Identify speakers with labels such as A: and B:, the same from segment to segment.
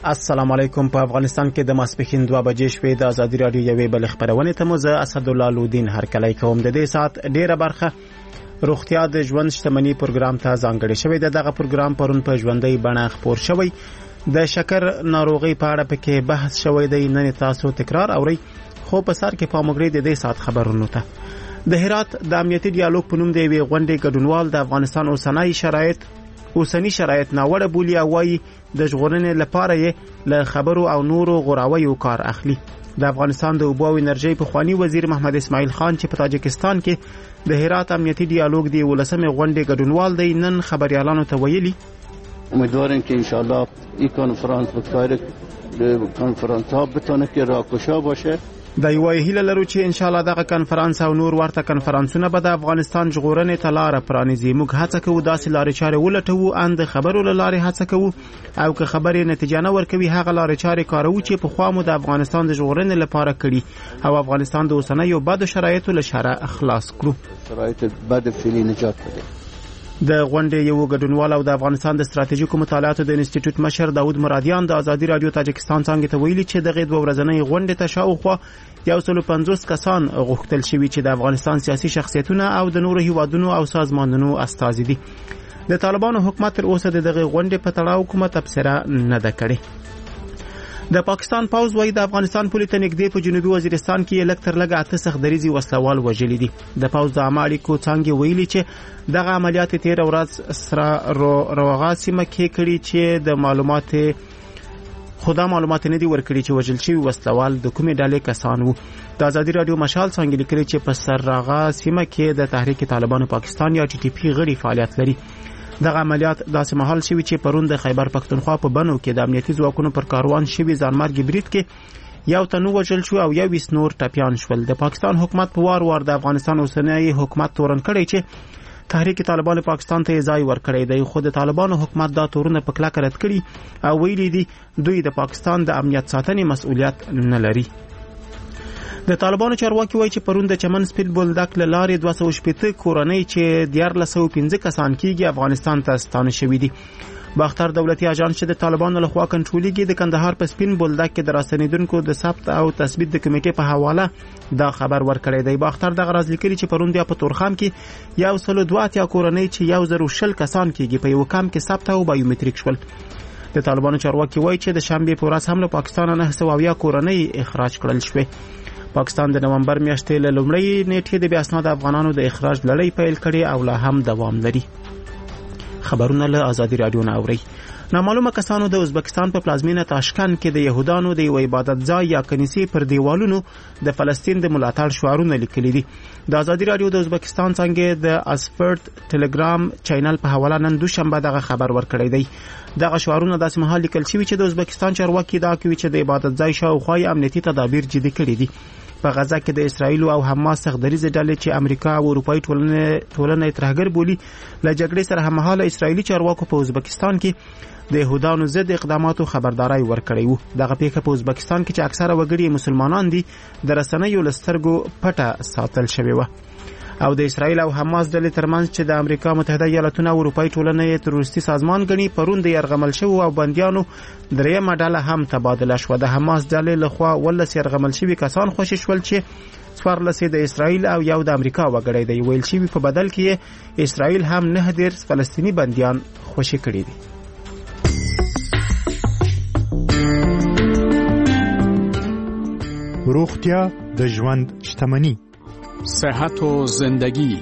A: السلام علیکم. په افغانستان کې د ماسپښین 2 بجې شوې. د ازادي رادیو یوې بل خبرونه ته مو زه اسد الله لودین هرکلی کوم. د دې سات ډیره برخه روغتیا د ژوند شتمنۍ پروګرام ته ځانګړې شوې ده. دغه پروګرام پرون په ژوندۍ بڼه خپور شوی. د شکر ناروغي په اړه پکې بحث شوی دی. نن تاسو تکرار اورئ، خو په سر کې پاموګری د دې سات خبرونو ته. د هرات د امنیتي ډیالوګ په نوم دی وی غونډې ګډونوال د افغانستان اوسنی شرایط ناوړه بولی او وايي د ژغورنې لپاره یې له خبرو او نورو غوراویو کار اخلي. د افغانستان د اوبو او انرژي پخوانی وزیر محمد اسماعیل خان چې په تاجکستان کې د هرات امنیتي ډیالوګ دی 18مې غونډې ګډونوال دی، نن خبريالانو ته ویلي
B: امیدوارم که انشالله این کنفرانس ها بتونه که راهگشا باشه.
A: د یو هیله لرو چې ان شاء الله دغه کنفرانس او نور ورته کنفرانسونه به د افغانستان ژغورنې ته لار پرانیزي. موږ هڅه کوو داسې لارې چارې ولټوو ان د خبرو له لارې هڅه کوو او که خبرې نتیجه نه ورکوي هغه لارې چارې کاروو چې په خوا مو د افغانستان د ژغورنې لپاره کړي او افغانستان د اوسنیو بدو شرایطو له شره خلاص کړو.
B: شرایط بد فعلی نجات بده.
A: د غونډې یو ګډونوال او د افغانستان د ستراتیژیکو مطالعاتو د انسټیټیوټ مشر داود مرادیان د ازادي رادیو تاجکستان څنګه ته ویلي چې دغه 2 ورځنۍ غونډې ته شاوخوا 150 کسان غوښتل شوي چې د افغانستان سیاسي شخصیتونه او د نورو هیوادونو او سازمانونو استازي دي. د طالبانو حکومت تر اوسه دغه غونډې په تړاو کومه تبصره نه ده کړې. د پاکستان پوځ وايي د افغانستان پولې ته نږدې په جنوبي وزیرستان کې لږ تر لږه 8 سختدریزي وسلوال وژلي دي. د پوځ د عملیاتو څنګه ویلي چې دغه عملیات 13 ورځ سره روغا سیمه کې کړي چې د معلومات نه دي ورکړي چې وژل شوی وسلوال د کومې ډلې کسان وو. د ازادي رادیو مشال څنګه لیکلي چې په سرغا سیمه کې د تحریک طالبانو پاکستان یا ټي ټي پی غړي فعالیت لري. دغه عملیات داسې مهال شوی چې پرون د خیبر پختونخوا په بنو کې د امنیتي ځواکونو پر کاروان شوی ځانمرګي برید کې یو تنو وژل شو او یو نور ټپيان شول. د پاکستان حکومت په وار د افغانستان اوسنی حکومت تورن کړی چې تحریک طالبان پاکستان ته ځای ورکړی دی، خو د طالبانو حکومت دا تورونه په کلکه رد کړي او ویلي دي دوی د پاکستان د امنیت ساتنې مسؤلیت نه لري. د طالبانو چارواکي وایي چې پرون د چمن سپیډ بولډک له لارې 280 کورنۍ چې 1415 کسان کېږي افغانستان ته ستانه شوي دي. باختر دولتي اژانس چې د طالبانو لخوا کنټرولېږي د کندهار په سپین بولډک کې د راستنیدونکو د ثبت او تثبیت د کمیټې په حواله دا خبر ورکړی دی. باختر دغه راز لیکلي چې پرون د پتورخم کې 102 کورنۍ چې 100 کسان کېږي په یو کم کې ثبت او بایومټریک شول. د طالبانو چارواکي وایي چې د شنبه په ورځ هم له پاکستان نه 900 کورنۍ اخراج کړل شوې. پاکستان د نومبر میاشتې له لومړۍ نیټې د بیا اسناد افغانانو د اخراج لړۍ پیل کړي او لا هم دوام لري. خبرونه له ازادي رادیو نه اوري. نامعلومه کسانو د ازبکستان په پلازمینه تاشکند کې د يهودانو د یو عبادت ځای یا کنيسې پر دیوالونو د فلسطین د ملاتړ شعارونه لیکلي دي. د ازادي رادیو د ازبکستان څنګه د اسپرت ټلګرام چینل په حواله نن دوشنبه دغه خبر ورکړی دی. دغه شعارونه داسې مهال لیکل شوي چې د ازبکستان چارواکي دا کوي چې د عبادت ځای شاوخوا امنیتي تدابیر جدي کړي دي. په غزه کې د اسرایل او حماس سختدریزه ډلې چې امریکا او اروپאי ټولنه ترهګر بولی له جګړې سره هممهاله اسرایلی چارواکو په ازبکستان کې د يهودانو ضد اقداماتو خبرداري ورکړی وو. دغه پیښه په ازبکستان کې چې اکثره وګړي مسلمانان دي د رسنیو لسترګو پټه ساتل شوی و او د اسرایل او حماس ډلې ترمنځ چې د امریکا متحده ایالاتونو او اروپאי ټولنه تروریستي سازمان غني پرون د يرغمل شو او بنديانو درېمه ډله هم تبادله شو. د حماس ډلې لخوا ولس يرغمل شوی کسان خوشی شول چې څوارلسه د اسرایل او یو د امریکا وګړي دی. ویل شوی په بدل کې اسرایل هم 9 فلسطینی بنديان خوشی کړي دي.
C: روغتیا د ژوند شتمنی،
D: صحت و زندگی.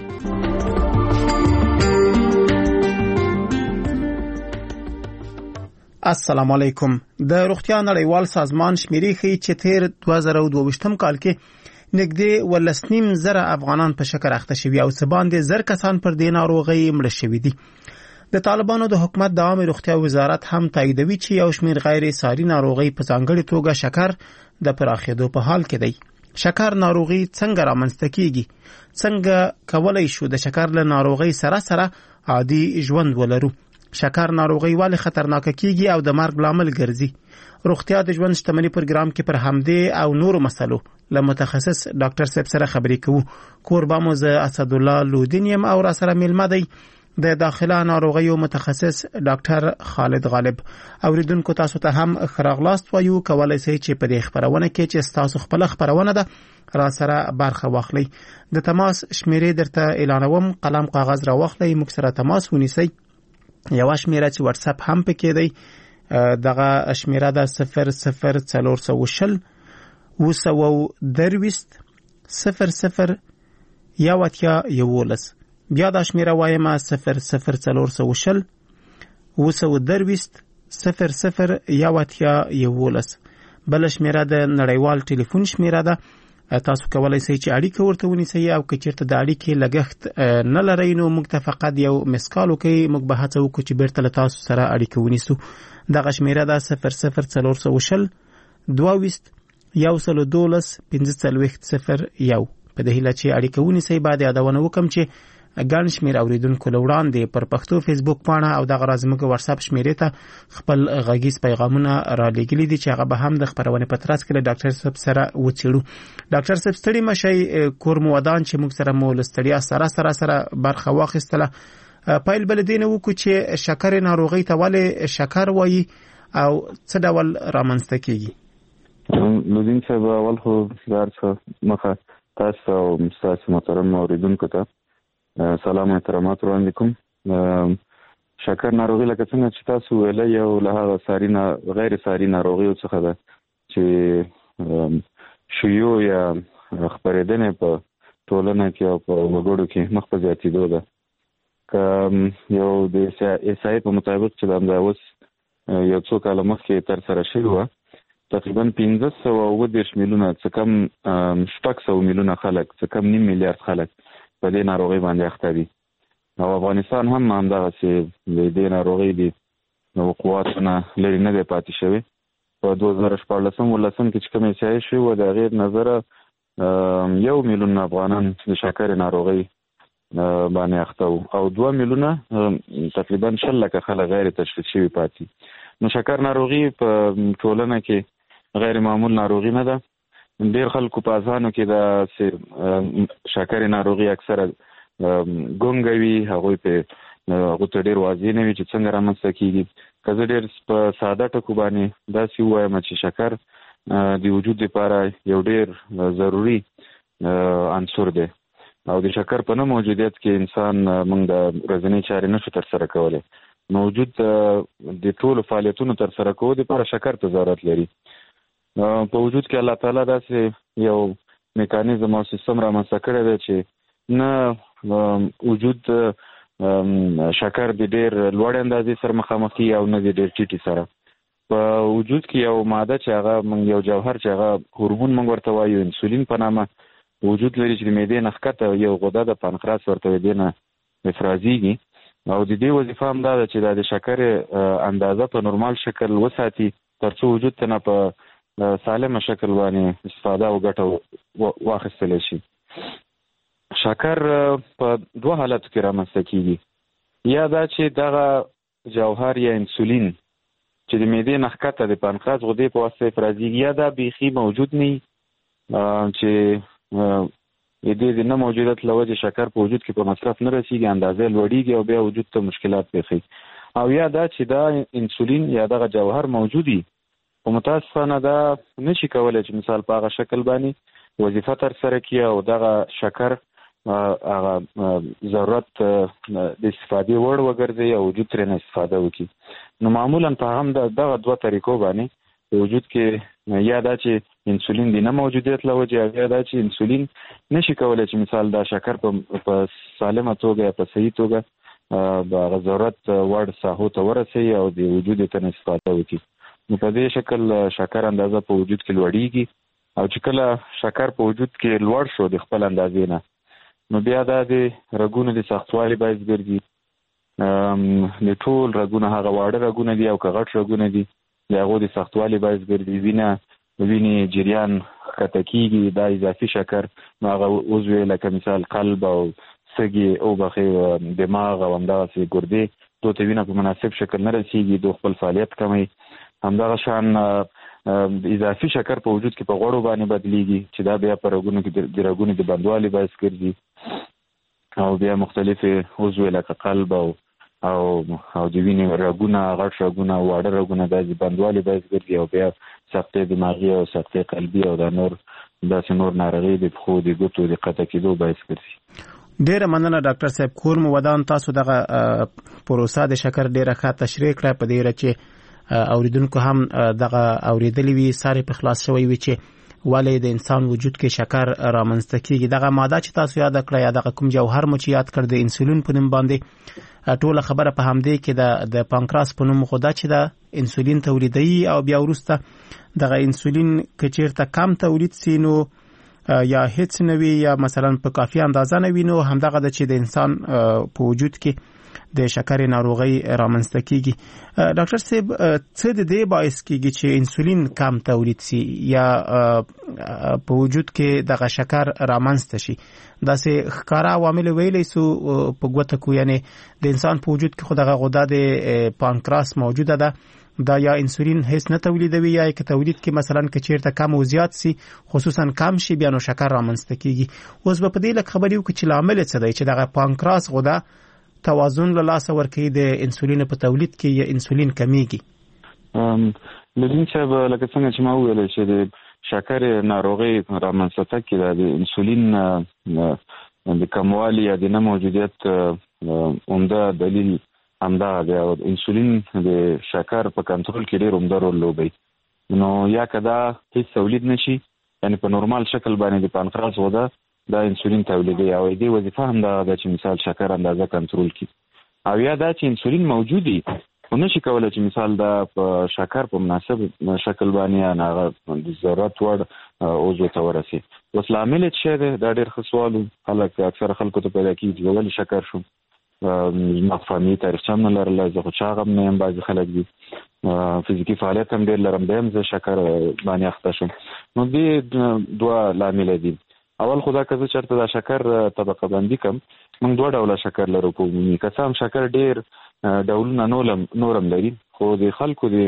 A: السلام علیکم. د روغتیا نړیوال سازمان شمیرې ښیي چې تیر 2022 کال کې نږدې 1.5 افغانان په شکر اخته شوي او څه باندې 1000 کسان پر دې ناروغۍ مړه شوي دي. د طالبانو د حکومت د عامه روغتیا وزارت هم تاییدوي چې یو شمیر غیر ساري ناروغۍ په ځانګړي توګه شکر د پراخېدو په حال کې دی. شکر ناروغي څنګه رامنځته کیږي؟ څنګه کولای شو د شکر له ناروغي سره عادي ژوند ولرو؟ شکر ناروغي ولې خطرناکه کیږي او د مرګ لامل ګرځي؟ روغتیا د ژوند شتمنۍ پروګرام کې پر همدې او نورو مسلو له متخصص ډاکټر صاحب سره خبرې کوو. کوربه مو زه اسد الله لودین یم او را سره ملمه دی د داخله ناروغیو متخصص ډاکټر خالد غالب. اوریدونکو تاسو ته هم خراغلاست وایو، کولای شئ چې په دې خبرونه کې چې تاسو خپل خبرونه ده را سره برخه واخلئ. د تماس شمیرې درته اعلانوم، قلم کاغذ را واخلئ، موږ سره تماس ونیسئ. یو شمیره چې واتس اپ هم پکې دی، دغه شمیره ده 00420 220 00 11. بیا دا شمیره وایم 00420 220 00 11. بل شمیره د نړیوال ټلیفون شمیره ده. تاسو کولای شئ چې اړیکه ورته ونیسئ، او که چیرته د اړیکې لګښت نه لرئ نو موږ ته فقط یو مسکال وکړئ، موږ به هڅه وکړو چې بیرته له تاسو سره اړیکه ونیسو. دغه شمیره ده 00420 220 112 1501. په دې هیله چې اړیکه ونیسئ. بعد یادونه وکم چې ګڼ شمېر اوریدونکو له وړاندې پر پښتو فیسبوک پاڼه او دغه راز موږ واتس اپ شمیرې ته خپل غږیز پیغامونه را لېږلي دي چې هغه به هم د خبرونې په ترڅ کې له ډاکټر صاحب سره وڅېړو. ډاکټر صاحب ستړي مشئ، کور مو ودان چې موږ سره مو له ستړیا سره برخه واخیستله. پیل بل دې نه وکړو چې شکر ناروغۍ ته ولې شکر وایي او څه ډول رامنځته کېږي؟
E: نوردین صاحب، اول خو دار څه مخه تاسو او تاسو محترم اوریدونکو ته سلام او احترامات وړاندې کوم. شکر ناروغي لکه څنګه چې تاسو ویلې یو له هغه ساري غیر ساري ناروغیو څخه ده چې شیوع یا خپرېدنې په ټولنه کې او په وګړو کې مخ په زیاتېدو ده. که یو د احصایې په مطابق چې دا اوس یو څو کاله مخکې ترسره شوې وه، تقریبا 1520 میلیونه څه کم 600 میلیونه خلک، څه کم 9 میلیارد خلک په دې ناروغۍ باندې اخته دي. او افغانستان هم همدغسې د دې ناروغۍ د وقوعاتو نه لرې نه دی پاتې شوی. په 2014-15 کې چې کوم احصایې شوې وه، د هغې نظره 1 میلیون افغانان د شکرې ناروغۍ باندې اخته وو او 2 میلیونه تقریبا 10 لکه خلک غیر تشخیص شوي پاتې. نو شکر ناروغي په ټولنه کې غیر معمول ناروغي نه ده. ډېر خلکو په اذهانو کې د شکرې ناروغي اکثره ګونګه وي، هغوی هغو ته ډېر واضح نه وي چې څنګه رامنځته کېږي. که زه ډېر په ساده ټکو باندې داسې ووایم چې شکر د وجود لپاره یو ډېر ضروري عنصر دی او د شکر په نه موجودیت کې انسان موږ د ورځنۍ چارې نشو ترسره کولی. موجود د ټولو فعالیتونو ترسره کولو لپاره شکر ته ضرورت لري. په وجود کې الله تعالی داسې یو میکانیزم او سیستم رامنځته کړی دی چې نه وجود شکر د ډېر لوړ اندازې سره مخامخ کېږي او نه د ډېر ټیټي سره. په وجود کې یو ماده چې هغه یو جوهر چې هغه هورمون موږ ورته وایو انسولین په نامه وجود لري چې د معدې نه ښکته یو غده د پانکراس ورته وایي، دې نه افرازېږي او د دې وظیفه هم دا ده چې دا د شکرې اندازه په نورمال شکل وساتي تر څو وجود ته نه په سالمه شکل باندې استفاده او ګټه واخیستلی شي. شکر په 2 حالتو کې رامنځته کېږي. یا دا چې دغه جوهر یا انسولین چې د معدې نه ښکته د پانکراس غدې په واسطه افرازېږي، یا دا بیخي موجود نه چې د دې د نه موجودیت له وجې شکر په وجود کې په مصرف نه رسېږي، اندازه لوړېږي او بیا وجود ته مشکلات پیښوي. او یا دا چې دا انسولین یا دغه جوهر موجودي خو متاسفانه دا نشي کولی چې مثال په هغه شکل باندې وظیفه ترسره کړي او دغه شکر هغه ضرورت د استفادې وړ وګرځي او وجود ترې نه استفاده وکړي. نو معمولا په هم دغه 2 طریقو باندې په وجود کې یا دا چې انسولین د نه موجودیت له وجې او یا دا چې انسولین نشي کولی چې مثال دا شکر په سالمه توګه یا په صحیح توګه د هغه ضرورت وړ ساحو ته ورسوي او د وجود یې ته نه استفاده وکړي. نو په دې شکل شکر اندازه په وجود کې لوړېږي او چې کله شکر په وجود کې لوړ شو د خپل اندازې نه، نو بیا دا د رګونو د سختوالي باعث ګرځي. د ټول رګونه هغه واړه رګونه دي او که غټ رګونه دي د هغو د سختوالي باعث ګرځي. وینې جریان ښکته کېږي، دا اضافي شکر نو هغه عضوې لکه مثال قلب او سږي او بخې دماغ او همدغسې ګردې دو ته وینه په مناسب شکل نه رسېږي، دو خپل فعالیت کموي. همدغه شان اضافي شکر په وجود کې په غوړو باندې بدلیږي چې دا بیا په رګونو کې د رګونو د بندوالي باعث ګرځي. او بیا مختلفې عضوې لکه قلب او د وینې رګونه، غټ رګونه، واړه رګونه داسې بندوالي باعث ګرځي او بیا سختې دماغي او سختې قلبي او داسې نور ناروغۍ د پښو د ګوتو د قطع کېدو باعث ګرځي.
A: ډیره مننه ډاکټر صاحب. کور مو ودان، تاسو دغه پروسه د شکر ډیره ښه تشریح کړه په دې چې اوریدونکو هم دغه اوریدلې وي، ساري په خلاص شوی وي چې ولې د انسان وجود کې شکر رامنځته کیږي. دغه ماده چې تاسو یاد کړه یا دغه کوم جوهر مو چې یاد کړ د انسولین په نوم باندې، ټوله خبره په همدې کې د پانکراس په نوم غده چې د انسولین تولیدوي او بیا وروسته دغه انسولین که چیرته کم تولید سي نو یا هیڅ نه وي یا مثلا په کافي اندازه نه وي نو همدغه د چې د انسان په وجود کې د شکر ناروغي رامنځته کیږي. ډاکټر صاحب څه د دې باعث کیږي چې انسولین کم تولید سي یا په وجود کې دغه شکر رامنځته شي؟ داسې ښکارا عوامل ویلې سو په ګوته کو، یعنی د انسان په وجود کې خو دغه غده د پانکراس موجوده ده، دا یا انسولین هیڅ نه تولیدوي یا که تولید کې مثلا که چیرته کم او زیات سي خصوصا کم شي بیا نو شکر رامنځته کیږي. اوس په دې لکه خبرې وکړو چې لامل څه دی چې دغه پانکراس غده توازن له لاسه ورکوي د انسولین په تولید کې یا انسولین کمیږي؟
E: لدین صاحب لکه څنګه چې ما وویل چې د شکر ناروغي رامنځته کې د انسولین د کموالي یا د نه موجودیت عمده دلیل همدا دی. او انسولین د شکر په کنټرول کې ډېر عمده رول لوبوي. نو یا کدا هیڅ تولید نشي، یعنی په نورمال شکل باندې د پانکراس غده دا انسولین تولیدوي او دې وظیفه هم دا ده چې مثال شکر اندازه کنټرول کړي، او یا دا چې انسولین موجودي خو نشي کولای چې مثال دا په شکر په مناسب شکل باندې هغه د ضرورت وړ عضو ته ورسي. اوس لامل څه دی؟ دا ډېر ښه سوال خلک اکثر خلکو ته پیدا کېږي چې ولې شکر شو. ما فهمي تاریخچه هم نه لرله، زه خو چاغم نه یم، بعضې خلک دي فزیکي فعالیت هم ډېر لرم، بیا هم زه شکر باندې اخته شم. نو دې دوه لامله دي. اول خدا که زه چېرته دا شکر طبقه بندي کړم، موږ دوه ډوله شکر لرو په عمومي. که څه هم شکر ډېر ډولونه نورم لري، خو د خلکو د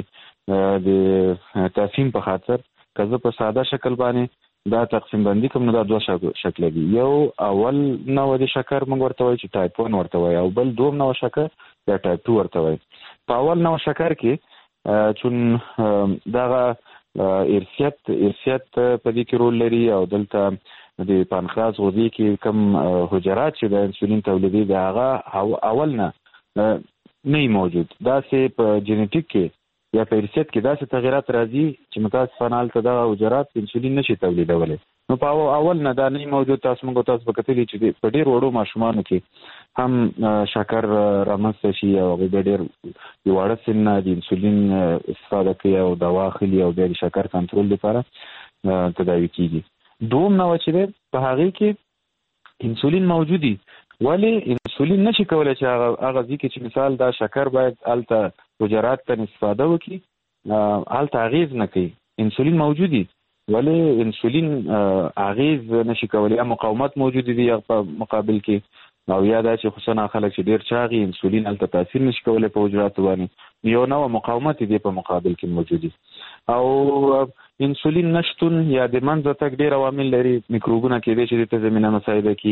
E: تفهیم په خاطر که زه په ساده شکل باندې دا تقسیم بندي کوم نو دا دوه شکل دي. یو اول نوع د شکر موږ ورته وایو چې ټایپ 1 ورته وایو، او بل دوم نوع شکر یا ټایپ 2 ورته وایو. په اول نوع شکر کې چون دغه ارثیت په دې کې رول لري او دلته د پانکراس غدې کې کم حجرات چې د انسولین تولیدي د هغه اول نه موجود، داسې په جینیټیک کې یا په ارثیت کې داسې تغیرات راځي چې متاسفانه هلته دغه حجرات انسولین نشي تولیدولی. نو په اول نه دا نه موجود. تاسو به کتلي چې په ډېر وړو ماشومانو کې هم شکر رامنځته شي او هغوی بیا ډېر د واړه سن نه د انسولین استفاده کوي او دوا اخلي او بیا د شکر کنټرول لپاره تداوي کېږي. دوم نوع چې دی په هغې کې انسولین موجودي، ولی انسولین نشي کولای چې هغه ځای کې چې مثال دا شکر باید هلته حجرات ته استفاده وکړي، هلته اغیز نه کوي. انسولین موجودي ولی انسولین اغیز نشي کولای، یا مقاومت موجودي دی په مقابل کې، او یا دا چې خصوصا خلک چې ډېر چاغي انسولین هلته تاثیر نشي کولای په حجراتو باندې، یو نوع مقاومت دی په مقابل کې موجودي. او انسولین نشتون یا د منځه تګ ډېر عوامل لري. میکروبونه کېدای شي دې ته زمینه مساعده کړي،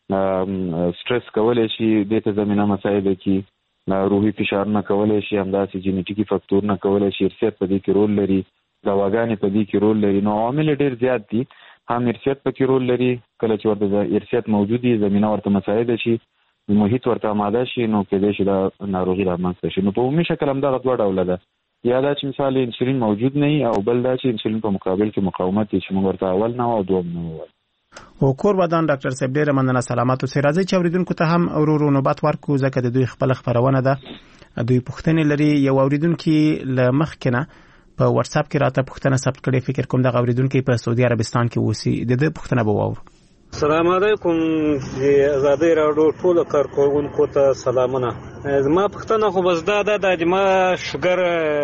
E: سټرس کولی شي دې ته زمینه مساعده کړي، روحي فشارونه کولی شي، همداسې جینیټیکي فکتورونه کولی شي، ارثیت په دې کې رول لري، دواګانې په دې کې رول لري. نو عوامل ډېر زیات دي. هم ارثیت په کې رول لري، کله چې ورته ارثیت موجود وي زمینه ورته مساعده شي، محیط ورته آماده شي، نو کېدای شي دا ناروغي رامنځته شي. نو په عمومي شکل همدغه دوه ډوله ده، یا دا چې مثال انسولین موجود نه وي، او بل دا چې انسولین په مقابل کې مقاومت وي چې موږ ورته اول نوع او دوم نوع وایو.
A: او کور ودان ډاکټر صاحب ډېره مننه، سلامات اوسئ. راځئ چې اوریدونکو ته هم ورو نوبت ورکړو ځکه د دوی خپله خپرونه ده، دوی پوښتنې لري. یو اوریدونکي له مخکې نه په واتس اپ کې راته پوښتنه ثبت کړې، فکر کوم دغه اوریدونکي په سعودي عربستان کې اوسي. د دې پوښتنه به واورو.
F: السلام علیکم، د آزادۍ راډیو ټولو کارکوونکو ته سلامونه. زما پوښتنه خو بس دا ده چې ما شوګر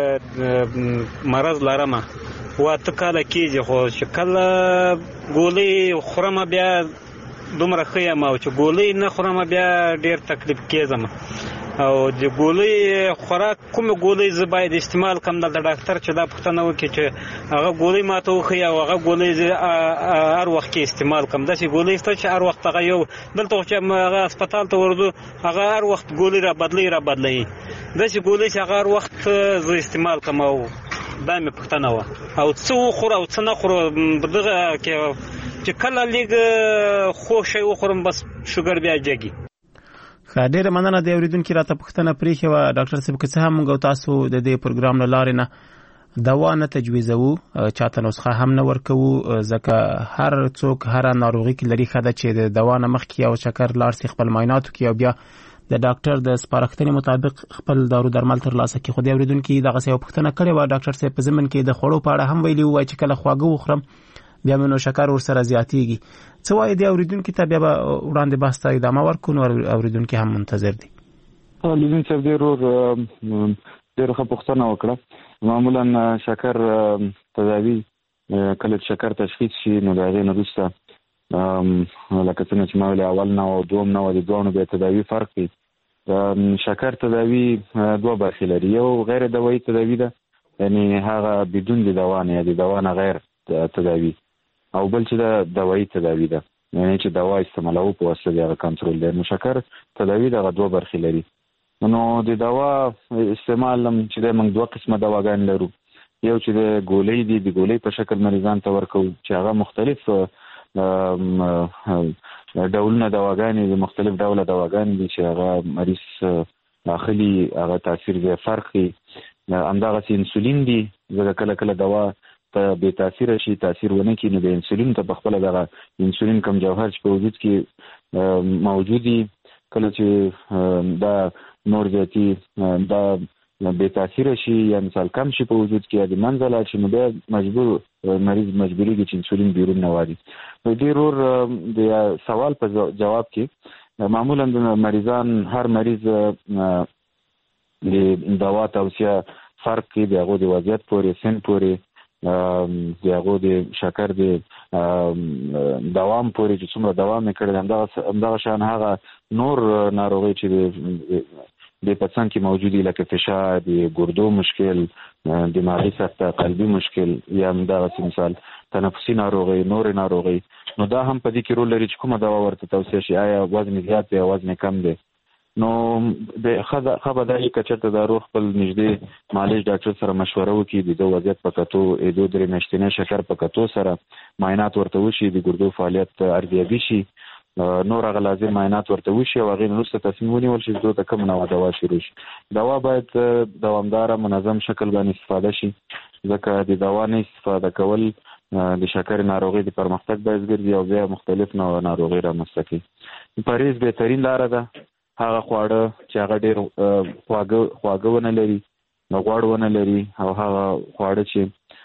F: مرض لرم، 8 کاله کېږي، خو چې کله ګولۍ خورم بیا دومره ښه یم او چې ګولۍ نه خورم بیا ډېر تکلیف کېږم او د ګولۍ خوراک کومه ګولۍ زه باید استعمال کړم د ډاکټر چې دا پوښتنه وکړي چې هغه ګولۍ ماته وښیي او هغه ګولۍ هر وخت کې استعمال کړم. داسې ګولۍ شته چې هر وخت هغه یو دلته چې هغه هسپتال ته ورځو هغه هر وخت ګولۍ را بدلوي داسې ګولۍ چې هغه هر وخت زه استعمال کړم او دا مې پوښتنه وه او څه وخورو او څه نه خورو دغه کې چې کله لږ خوږ شی وخورم بس شوګر بیا جګي.
A: ډېره مننه د اورېدونکي راته پوښتنه پرېښې وه ډاکټر صاحب. که څه هم موږ او تاسو د دې پروګرام له لارې نه دوا نه تجویزوو چاته نسخه هم نه ورکوو ځکه هر څوک هره ناروغي کې لري ښه ده چې د دوا نه مخکې او چکر لاړ شي خپل معاینات وکړي او بیا د ډاکټر د سپارښتنې مطابق خپل دارو درمل ترلاسه کړي. خو د اورېدونکي دغسې یوه پوښتنه کړې وه ډاکټر صاحب په ضمن کې د خوړو په اړه هم ویلي وو چې کله خواږه وخورم بیا مې نو شکر ورسره زیاتېږي. څه وایي د اورېدونکي ته بیا به وړاندې بحث ته ادامه ورکړو نو اورېدونکي هم منتظر دي.
E: لیدونکي صاحب ډېره ښه پوښتنه وکړه. معمولا شکر تداوي کله چې شکر تشخیص شي نو د هغې نه وروسته لکه څنګه چې ما ویلې اول نه او دوم نه و د دواړو بیا تداوي فرق کوي. شکر تداوي دوه برخې لري. یو غیر دوایي تداوي ده یعنی هغه بدون د دوا نه یا د دوا نه غیر تداوي او بل چې د دوایي تداوي ده یعنی چې دوا استعمالوو په واسطه د هغه کنټرول دی. نو شکر تداوي دغه دوه برخې لري. نو د دوا استعمال چې موږ دوه قسمه دواګانې لرو. یو چې د ګولۍ دي د ګولۍ په شکل مریضان ته ورکوو چې هغه مختلف ډولونه دواګانې دي مختلف ډوله دواګانې دي چې هغه مریض داخلي هغه تاثیر دی فرق کوي. همدغسې انسولین دي ځکه کله کله دوا ته بې تاثیره شي تاثیر ونه کړي نو د انسولین ته په خپله دغه انسولین کم جوهر چې په وجود کې موجود دي کله چې دا نور زیاتي دا بې تاثیره شي یا مثال کم شي په وجود کې یا د منځه لاړ شي نو بیا مریض مجبورېږي چې انسولین بیرون نه واړي. نو دې ورور د سوال په جواب کې معمولا د مریضان هر مریض د دوا توصیه فرق کوي د هغو د وضعیت پورې سن پورې د هغو د شکر د دوام پورې چې څومره دوام یې کړی همدغه شان هغه نور ناروغۍ چې د پڅن کې موجودي لکه فشار د ګردو مشکل دماغي سکته قلبي مشکل یا همدغسې مثال تنفسي ناروغۍ نور ناروغۍ نو دا هم په دې کې رول لري چې کومه دوا ورته توصیه شي آیا وزن زیات دی یا وزن کم دی. نو د ښه به دا وي که چېرته دا روغ خپل نږدې معالج ډاکټر سره مشوره وکړي د ده وضعیت په کتو 2-3 میاشتنی شکر په کتو سره معاینات ورته وشي د ګردو فعالیت ارزیابي شي نور هغه لازم معاینات ورته وشي او هغې نه وروسته تصمیم ونیول شي چې دوی ته کوم نوع دوا شروع شي. دوا باید دوامداره منظم شکل باندې استفاده شي ځکه د دوا نه استفاده کول د شکر ناروغۍ د پرمختګ باعث ګرځي او بیا مختلف نوع ناروغۍ رامنځته کوي. پرهیز بهترین لاره ده هغه خواړه چې هغه ډېر خواږه ونه لري غوړ ونه لري او هغه خواړه چې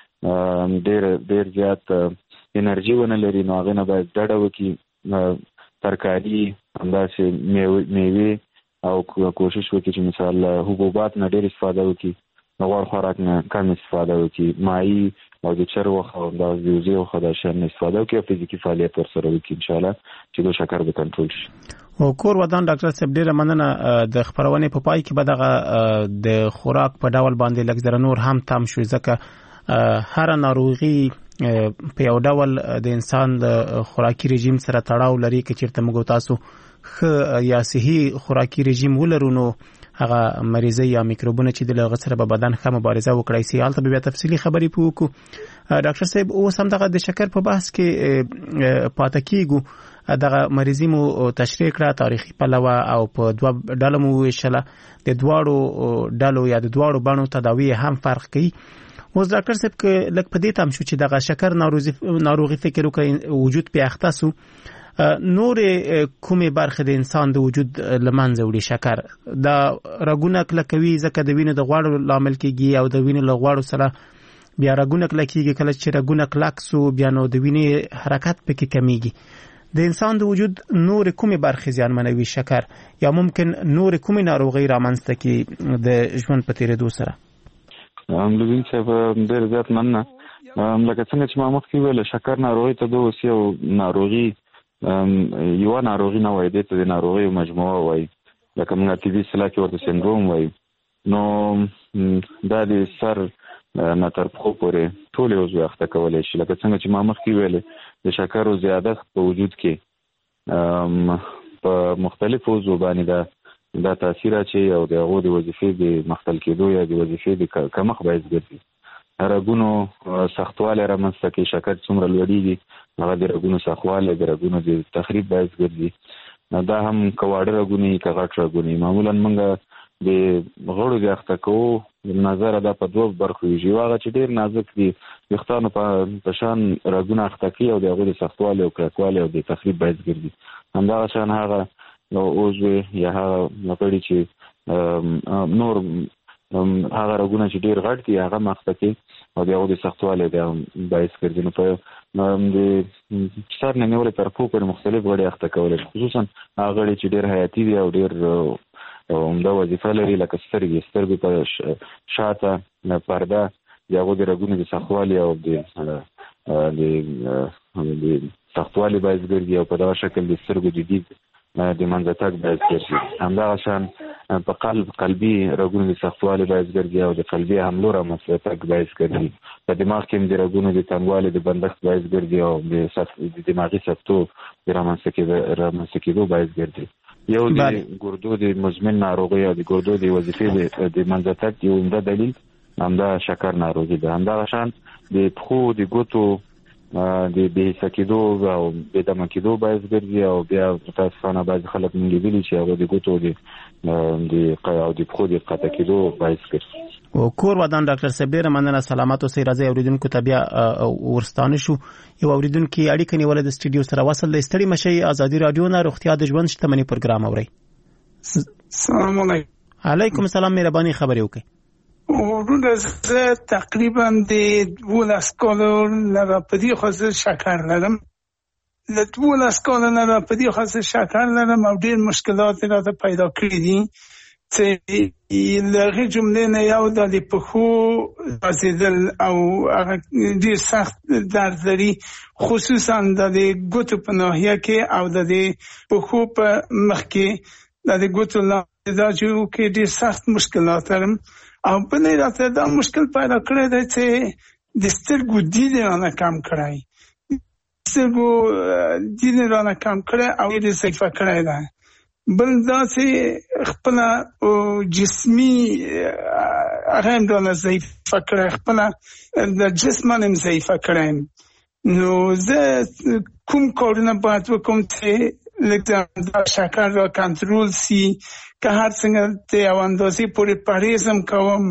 E: ډېر زیات انرژي ونه لري نو هغې نه باید ډډه وکړي. ترکاري همداسې میوې او کوشش وکړي چې مثال حبوبات نه ډېر استفاده وکړي غوړ خوراک نه کم استفاده وکړي ماهي او د چرګ غوښه او د وزې غوښه دا شیان نه استفاده وکړي او فزیکي فعالیت ورسره وکړي انشاءالله چې د شکر به کنټرول شي.
A: او کور ودان ډاکټر صاحب ډیره مننه د خبرونې په پای کې به دغه د خوراک په ډول باندې لږ ذره نور هم تم شو ځکه هر ناروغي په یو ډول د انسان د خوراکي رژیم سره تړاو لري که چېرته موږ تاسو ښه یا صحي خوراکي رژیم ولرو نو هغه مریضۍ یا میکروبونه چې د هغه سره به بدن ښه مبارزه وکړی سي. هلته به بیا تفصیلي خبرې پوه وکړو. ډاکټر صاحب اوس هم دغه د شکر په بحث کې پاته کیږو. دغه مریضي مو تشریح کړه تاریخي پلوه او په دوه ډلو مو ویشله د دواړو ډلو یا د دواړو بڼو تداوی هم فرق کوي. اوس ډاکټر صاحب که لږ په دې تم شو چې دغه شکر ناروغي فکر وکړي وجود پې اخته سو نورې کومې برخې د انسان د وجود له منځه وړي شکر دا رګونه کلکوي ځکه د وینې د غوړو لامل کېږي او د وینې له غوړو سره بیا رګونه کلکېږي کله چې رګونه کلک سو بیا نو د وینې حرکت پکې کمیږي. د انسان د وجود نور کومې برخې زیانمنوي شکر یا ممکن نور کومې ناروغۍ رامنځته کړي د ژوند په تېرېدو سره؟
E: لوبین صاحب ډېر زیات مننه. لکه څنګه چې ما مخکې ویل شکر ناروغۍ ته دوه یو ناروغي یو ناروغي نه وای د ته ناروغي مجموعه وای لکه موږ ټي بي سلا کې ورته سندروم وای نو دا د سر نه تر پښو پورې ټول عضو اخته کولای شي لکه څنګه چې ما مخکې ویلې د شکر زیادت په وجود کې په مختلفو عضو باندې دا تاثیر اچي او د هغو د وظیفې د مختل کېدو یا د وظیفې د کمښت باعث ګرځي رګونو سختوالی رامنځته کوي شکر څومره لوړېږي هغه د رګونو سختوالی د رګونو د تخریب باعث ګرځي دا هم که واړه رګونه که غټ رګونه معمولا موږ د غړو د اخته کوو نظر دا په دوه برخو ویږي هغه چې ډېر نازک دي ویښتانو په شان رګونه اخته کوي او د هغو د سختوالي او کلکوالي او د تخریب باعث ګرځي همدغه شان هغه عضو یا هغه غړي چې نور هغه رګونه چې ډېر غټ دي هغه مخته کوي او د هغو د سختوالي باعث ګرځي نو په د سر نه نیولې تر پښو پورې مختلف غړي اخته کولی شي خصوصا هغه غړي چې ډېر حیاتي دي او ډېر عمده وظیفه لري لکه سترګې په شاته پرده د هغو د رګونو د سختوالي او د سختوالي باعث ګرځي او په دغه شکل د سترګو د دید د منځه تګ باعث ګرځي همدغه شان په قلبي رګونو د سختوالي باعث ګرځي او د قلبي حملو رامنځته تګ باعث ګرځي په دماغ کې د رګونو د تنګوالي د بندښت باعث ګرځي او د دماغي سکتو د رامنځته کېدو باعث ګرځي یو د ګردو د مزمن ناروغي او د ګردو د وظیفې د منځه تګ یو عمده دلیل همدا شکر ناروغي ده همدغه شان د پښو د ګوتو د بېحسه کېدو او بېدمه کېدو باعث ګرځي او بیا متاسفانه بعضې خلک موږ لیدلي چې هغه د ګوتو او د پښو د قطع کېدو باعث ګرځي
A: او کور ودان ډاکټر صاحب ډېره مننه سلامت اوسئ راځئ اوریدونکو ته بیا ورستانه شو یو اوریدونکي اړیکه نیوله د سټوډیو سره وصل دی ستړي مشئ ازادي راډیو نه روغتیا د ژوند شتمني پروګرام اورئ
G: السلام علیکم
A: علیکم السلام مهرباني خبرې وکړئ
G: ورونه زه تقریبا د 12 کالو نه په دې خاصه شکر لرم له 12 کالو نه په دې خاصه شکر لرم او ډېر مشکلات راته پیدا کړي دي چې لږه جمله نه یو د پښو ځیدل او هغه ډېر سخت درد لري خصوصا د ګوتو په ناحیه کې او د پښو په مخ کې د ګوتو دا جو کې ډېر سخت مشکلات لرم او په نه راته دا مشکل پیدا کړی دی چې د سترګو دید رانه کم کړی سترګو دید رانه کم کړی او ډېر ضعیفه کړی دی بل دا چې خپله جسمي هغه هم رانه ضعیفه کړی خپله د جسم هم ضعیفه کړی نو زه کوم کارونه باید وکړم چې لږ دا شکر را کنټرول سي که هر څنګه د یو اندازې پورې پرهیز هم کوم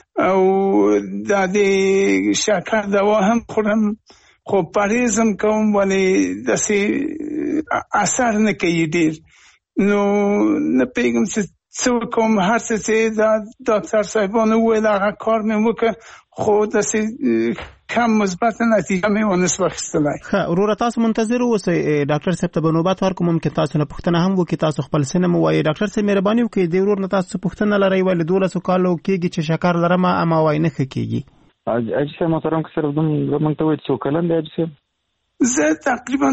G: او د شکر دوا هم خورم خو پرهیز هم کوم ولې داسې اثر نه کوي ډېر نو نه پوهېږم چې څه وکړم هر څه چې دا ډاکټر صاحبانو وویل هغه کار مې وکړ خو داسې کم مثبت نتیجه مې ونه واخیستلی
A: ښه وروره تاسو منتظر اوسئ ډاکټر صاحب ته به نوبت ورکړو ممکن تاسو نه پوښتنه هم وکړي تاسو خپل څه نه مو وایي ډاکټر صاحب مهرباني وکړئ د ورور نه تاسو پوښتنه لرئ ولې 12 کالو کېږي چې شکر لرم اما وایي نه ښه کېږي
E: حاجي صاحب محترم که صرف موږ ته وایي څو کلن دی حاجي صاحب
G: زه تقریبا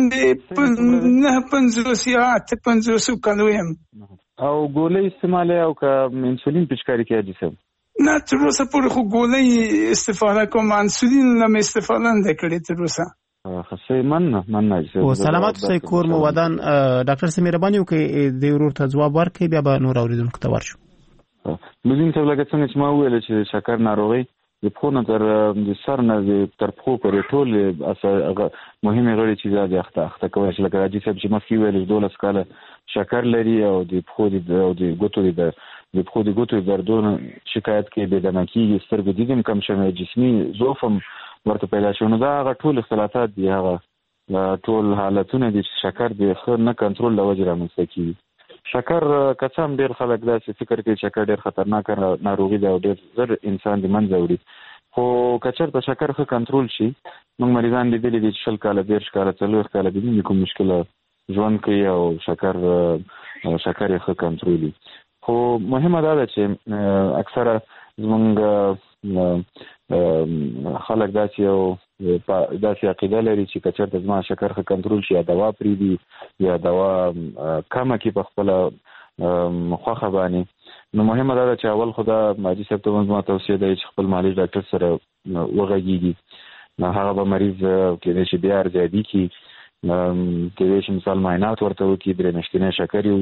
G: د 59 یا 58 کالو یم
E: او ګولۍ استعمالوي او که انسولین پچکاري کوي حاجي صاحب
G: نه تر اوسه پورې خو ګولۍ استفاده کوم انسولین نه مې استفاده نه کړې تر اوسه
E: خصه مننه
A: او سلامات اوسئ کور مو ودان ډاکټر صاحب مهرباني وکړئ د ورور ته ځواب ورکړئ بیا به نور اوریدونکو ته ورشو
E: لږ څه لکه څنګه چې ما ویل چې شکر ناروغي د پښو نه تر د سر نه تر پښو پورې ټول مهمې غړي چې د اخته کولی شي لکه حاجي صاحب چې مخکې ویل 12 کاله شکر لري او د پښو او د ګوتو د پښو د ګوتو دردونو شکایت کوي بېدمه کېږي سترګو دید هم کم شوی جسمي ضعف هم ورته پیدا شوی نو دا هغه ټول اختلافات دي هغه ټول حالتونه دي چې شکر د ښه نه کنټرول له وجې رامنځته کېږي شکر که څه هم ډېر خلک داسې فکر کوي شکر ډېر خطرناکه ناروغي ده او ډېر زر انسان د منځه وړي خو که چېرته شکر ښه کنټرول شي موږ مریضان لیدلي دي چې 20 کاله 30 کاله 40 کاله د دې کوم مشکله ژوند کوي او شکر یې ښه کنټرول وي خو مهمه دا ده چې اکثره زمونږ خلک داسې یو داسې عقیده لري چې کچرته زما شکر ښه کنټرول شي یا دوا پریدي یا دوا کمه کې په خپل خوخه باندې. نو مهمه ده چې اول خدا ماجي صاحب ته زما توصیه ده چې خپل مالي ډاکټر سره وغږیږي. نو هغه به مریض کېدای شي بیا ارزیابي کړي، کېدای شي مثال معاینات ورته وکړي، درې میاشتنی شکر یې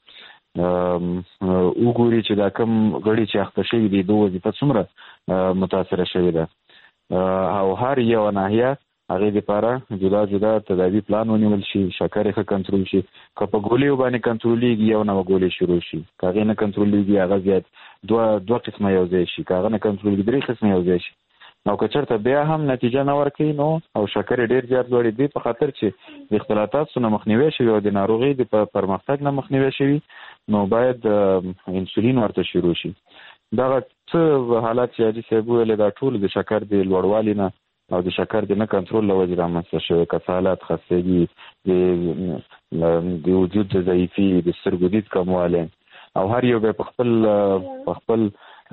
E: وګوري چې دا کم غړي چې اخته شوي دي د وظیفه څومره متاثره شوې ده او هر یو ناحیه هغې دپاره جدا جدا تداوي پلان ونیول شي، شکر یې ښه کنټرول شي. که په ګولیو باندې کنټرولېږي یو نوه ګولۍ شروع شي، که هغې نه کنټرولېږي هغه زیات دوه قسمه یو ځای شي، که هغه نه کنټرولېږي 3 قسمه یو ځای شي. او که چېرته بیا هم نتیجه نه ورکوي نو او شکر یې ډېر زیات لوړ دی په خاطر چې د اختلاطاتو نه مخنیوی شوي او د ناروغۍ د پرمختګ نه مخنیوی شوي، نو باید انسولین ورته شروع شي. دغه څه حالات چې حاجي صاحب ویلې دا ټول د شکر د لوړوالي نه او د شکر د نه کنټرول له وجې رامنځته شوی، کسالت، خستګي، د وجود د ضعیفي، د سترګو دید کموالی او هر یو به په خپل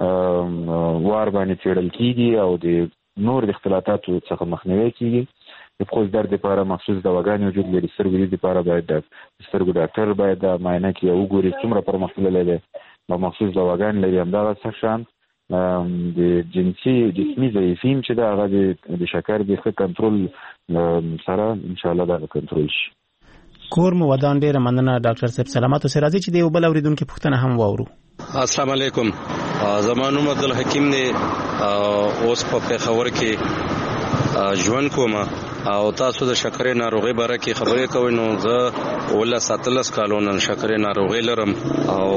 E: وار باندې څېړل کېږي او د نور د اختلاطاتو څخه مخنیوی کېږي. د پوست درد لپاره مخصوص دواګانې وجود لري، سترګو دید لپاره باید د سترګو ډاکټر باید دا معاینه کړي او وګوري څومره پرمختللی دی او مخصوص دواګانې لري. همدغه شان د جسمي ضعیفي چې ده هغه د شکر د ښه کنټرول سره انشاءالله دغه کنټرول شي.
A: کور مو ودان، ډېره مننه ډاکټر صاحب. سلامات اوسئ. راځئ چې د یو بل اورېدونکي پوښتنه هم واورو.
H: السلام علیکم، زما نوم عبدالحکیم دی، اوس په پېښور کې ژوند کوم او تاسو د شکرې ناروغۍ باره کې خبرې کوئ. نو زه 17 کالونه شکرې ناروغۍ لرم او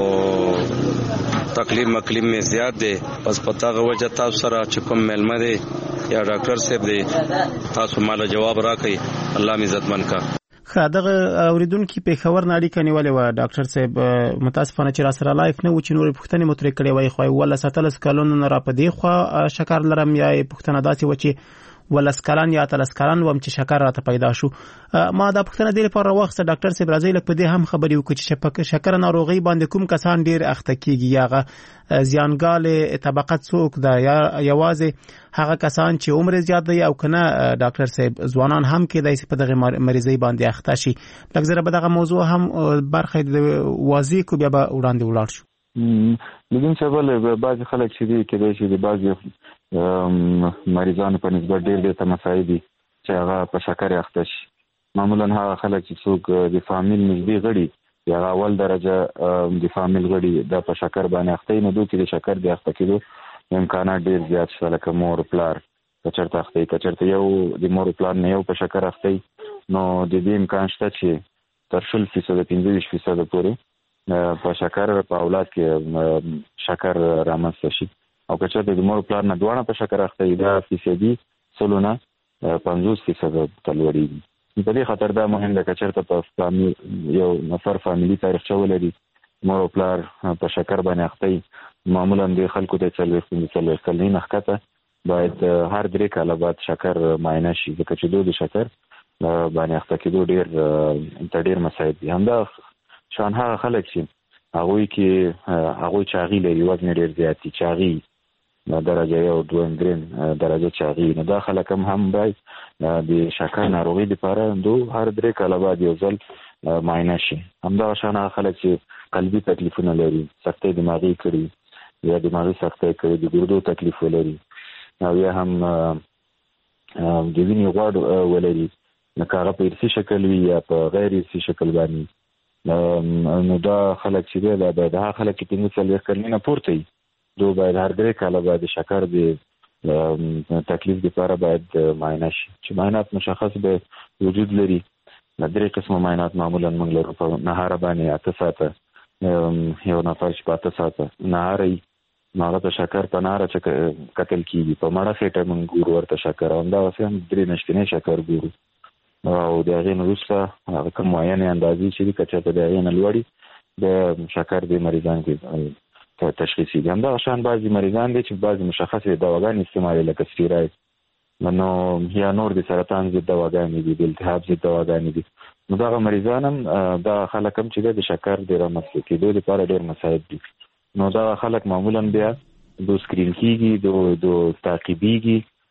H: تکلیف مکلیف مې زیات دی. پس په دغه وجه تاسو سره چې کوم میلمه دی یا ډاکټر صاحب دی تاسو مالا جواب راکړئ. الله مې عزتمن کا.
A: دغه اوریدونکي پېښور نه اړیکه نیولې وه ډاکټر صاحب، متاسفانه چې راسره لایف نه و چې نورې پوښتنې مو ترې کړې وای، خو 17 کلونو نه را په دې خوا شکر لرم یا پوښتنه داسې وه چې 12 کلن یا 13 کلن وم چې شکر راته پیدا شو. ما دا پوښتنه دې لپاره راواخیسته ډاکټر صاحب راځئ لږ په دې هم خبرې وکړو چې شکر ناروغۍ باندې کوم کسان ډېر اخته کېږي یا هغه زیانګالې طبقه څوک ده یا یوازې هغه کسان چې عمر زیات دی او که نه ډاکټر صاحب ځوانان هم کېدای شي په دغه مریضۍ باندې اخته شي. لږ زره به دغه موضوع هم برخه واضح کړو بیا به وړاندې ولاړ شو.
E: لیکن صاحب بعضې خلک چې دي کېدای شي د بعضې مریضانو په نسبت ډېر ته مسایل دي چې هغه په شکر اخته شي. معمولا هغه خلک چې څوک د فامیل نږدې غړي یا هغه اول درجه د فامیل غړي د په شکر باندې اخته وي، نو دوی کې د شکر د اخته کېدو امکانات ډېر زیات شته. لکه مور پلار که چېرته اخته وي، که چېرته یو د مور پلار نه یو په شکر اخته وي، نو د دې امکان شته چې تر 20% 25% پورې په شکر په اولاد کې شکر رامنځته شي. او که چېرته د مور پلار نه دواړه په شکر اخته وي، دا فیصدي 50% ته لوړېږي. په دې خاطر دا مهم ده که چېرته په یو نفر فامیلي تاریخچه ولري، مور او پلار په شکر باندې اخته وي، معمولا د خلکو د 40 کلنۍ نه ښکته باید هر 3 کاله بعد شکر معاینه شي، ځکه چې دوی د شکر باندې اخته کېدو ډېر مسایل دي. همدا شان هغه خلک چې هغوی چاغي لري، وزن ډېر زیات دي، چاغي درجه 1 2 3 درجه چاغي، نو دا خلک هم باید د شکر ناروغۍ لپاره هر 3 کاله بعد یو ځل معاینه شي. همدا شان هغه خلک چې قلبي تکلیفونه لري، سختۍ دماغي کړي یا دماغي سختۍ کړي، د ګردو تکلیف ولري او یا هم د وینې غوړ ولري، لکه هغه په ارثي شکل وي یا په غیر ارثي شکل باندې، نو دا خلک چې دی دا باید هغه خلک چې 45 کلنۍ نه پورته وي، دوی باید هر 3 کاله باید شکر د تکلیف لپاره باید معاینه شي. چې معاینات مشخص به وجود لري. 3 قسمه معاینات معمولا موږ لرو. په نهاره باندې 8 ساعته یو نفر چې په 8 ساعته نهاره وي، نو هغه ته شکر په نهاره کتل کېږي. په مړه خېټه موږ ګورو ورته شکر، او همدغسې هم 3 میاشتنی شکر ګورو. او د هغې نه وروسته هغه کوم معینې اندازې چې دي که چېرته د هغې نه لوړي د شکر د مریضان کې تشخیصي دي. همدغه شان بعضې مریضان دي چې بعضې مشخصې دواګانې استعمالوي لکه سټیراید، نو یا نور د سرطان ضد دواګانې دي، د التهاب ضد دواګانې دي. نو دغه مریضان هم دا خلک هم چې د شکر د رامنځته کېدو لپاره ډېر مساعد دي. نو دغه خلک معمولا بیا دو سکرین کېږي، دو تعقیبېږي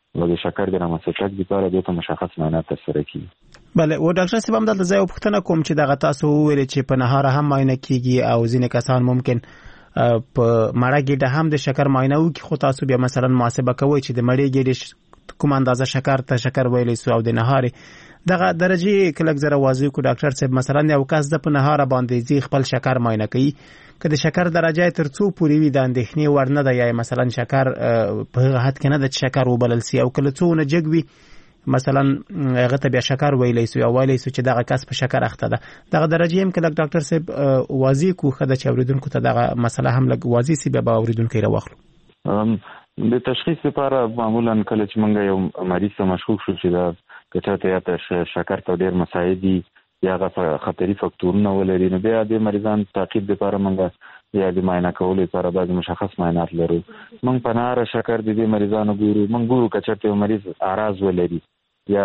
E: او د شکر د رامنځته لپاره د مشخص معاینات ترسره کیږي.
A: بله او ډاکټر صاحب هم دلته زه پوښتنه کوم چې دغه تاسو ویل چې په نهار هم معاینه کیږي او ځینې کسان ممکن په مړه ګډه هم د شکر معاینه وکړي، خو تاسو بیا مثلا محاسبه کوئ چې د مړې ګډې کوم اندازه شکر ته شکر ویلی سو او د نهار دغه درجه کلک زره واضح کو ډاکټر صاحب مثلا یو کس د په نهار باندې ځي خپل شکر معاینه کوي که د شکر درجه تر څو پورې وي د اندېښنې وړ نه ده یا مثلا شکر په هغه حد کې نه ده چې شکر وبلل سي او کله څو نه جګ وي مثلا هغه ته بیا شکر ویلی سو یا ویلی سو چې دغه کس په شکر اخته ده دغه درجه هم کله ډاکټر صاحب واضح کو خدای چې اوریدونکو ته دغه مسله هم لګ واضح سی به اوریدونکو راوخلو.
E: د تشخیص لپاره معمولا کله چې موږ یو مریض ته مشکوک شو چې دا کچته یا ته شکر ته ډیر مساعد دي یا غو خطري فاکتورونه ولري نو بیا د مریضان تعقیب لپاره موږ یا د معاینه کولو لپاره بعض مشخص معاینات لرو. موږ په نهار شکر د دې مریضانو ګورو کچته مریض اعراض ولري یا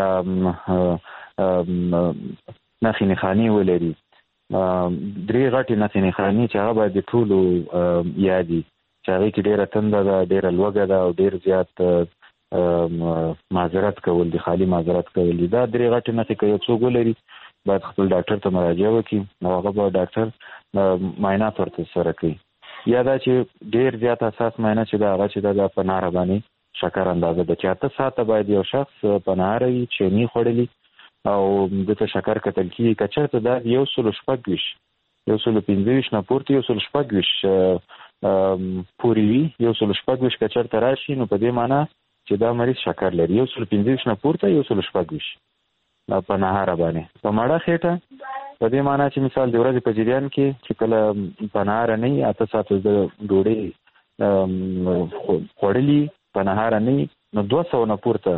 E: نخی نخانی ولري درې غټي نخی نخانی چې هغه باید ټولو یادي چې هغه کې ډیره تنده ده ډیره لوګه ده او ډیر زیات معذرت کول دي خالی معذرت کول دي دا درې غټي نخی کوي څوک ولري باید خپل ډاکټر ته مراجعه وکړي نو هغه به ډاکټر معاینات ورته سره کوي. یا دا چې ډیر زیات اساس معاینه چې دا هغه چې دا په نهار باندې شکر اندازه د 4 ساعته باید یو شخص په نهار یې چینی خوړلی او د شکر کتل کی کچته دا یو سل شپږ یو سل 15 نه پورته یو سل شپږ پوری یو سل شپږ کچته راشي نو په دې معنی چې دا مریض شکر لري یو سل 15 نه پورته یو سل شپږ په نهار باندې په مړه خېټه په دې معنی چې مثال د ورځې په جریان کې چې کله په نهار نه 8 ساعته د ډوډۍ خوړلی په نهار نه نو 200 نه پورته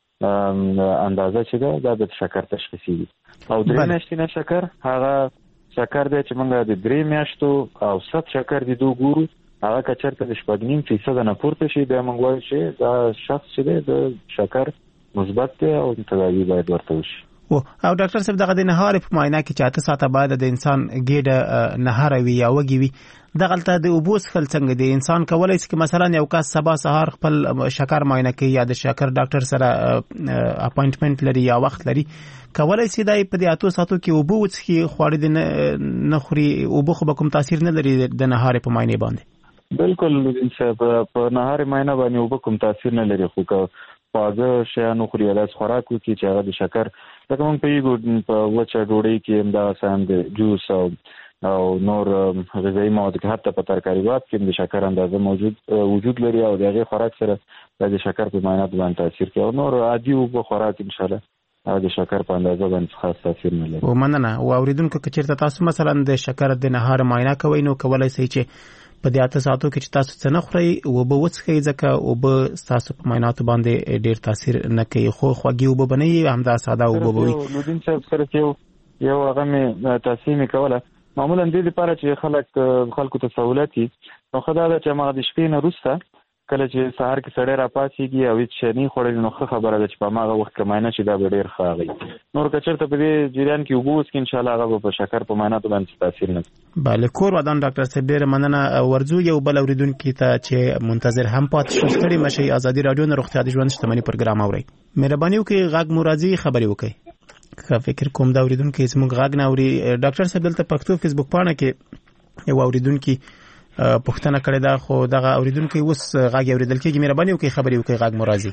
E: اندازه چې دا د شکر تشخیصي دي او درې میاشتې نه شکر هغه شکر دی چې موږ د 3 میاشتو او 100 شکر دي دوه ګورو هغه کچرته د 8.5% نه پورته شي بیا موږ وایو چې دا شخص چې د شکر مثبت دی او تداوی باید ورته وشي.
A: او ډاکټر صاحب دغه د نهار په معاینه کې چې 8 ساعته بعد د انسان ګډه نهار وي یا وږي وي دغلته د اوبو څښل څنګه دی انسان کولای شي مثلا یو کس سبا سهار خپل شکر معاینه کوي یا د شکر ډاکټر سره اپاینټمنټ لري یا وخت لري کولای شي دای په 8 ساعتو کې اوبو وڅښي خوړې د نه خوري اوبو خو به کوم تاثیر نه لري د نهار په معاینه باندې.
E: بالکل په نهار معاینه باندې اوبو کوم تاثیر نه لري خو پاګه شیانو خوري د خوراکو کې چې هغه د شکر لکه موږ په وچه ډوډۍ کې هم دا ساند جوس او نور غذایی مواد کې حتی په ترکاریات کې د شکر اندازه وجود لري او دغه خوراک سره د شکر په معاینات باندې تاثیر کوي او نور عادي او خوراک ان شاء الله د شکر په اندازه باندې خاص تاثیر نه لري.
A: ومننه او اوریدونکو که چیرته تاسو مثلا د شکر د نهار معاینه کوئ نو کولای شئ چې په 8 ساعتو کې چې تاسو څه نه خورئ او به وڅښئ ځکه او به تاسو په معایناتو باندې ډیر تاثیر نه کوي خو خوږی او به بنئ همدا ساده او به وي.
E: نو دین چې سره یو هغه می تاسو می کوله معمولا د دې لپاره چې خلکو ته سہولت وي نو خدای دا چې ما د شپې نه روسته کله چې سهار کې سړی را پاسيږي او هیڅ شنی خوړل نو خبره ده چې په ماغه وخت کې ماینه شي دا ډیر ښاغي نور کچرته په دې جریان کې وګورئ چې ان شاء الله هغه په شکر په معایناتو باندې تاثیر نه.
A: بله کور ودان ډاکټر صاحب ډیر مننه ورزو یو بل اوریدونکو ته چې منتظر هم پات شو ستړي مشي ازادي رادیو نه روغتیا د ژوند شتمنۍ پروګرام اوري مهرباني وکړئ غاګ مرادي خبري وکړئ که فکر کوم دا اوریدونکو زموږ غاګ نه اوري ډاکټر صاحب دلته پښتو فیسبوک پاڼه کې یو اوریدونکو پښتنه کړی دا خو دغه اوریدونکو اوس غاګ اوریدل کېږي مهرباني وکړئ خبري وکړئ غاګ مرادي.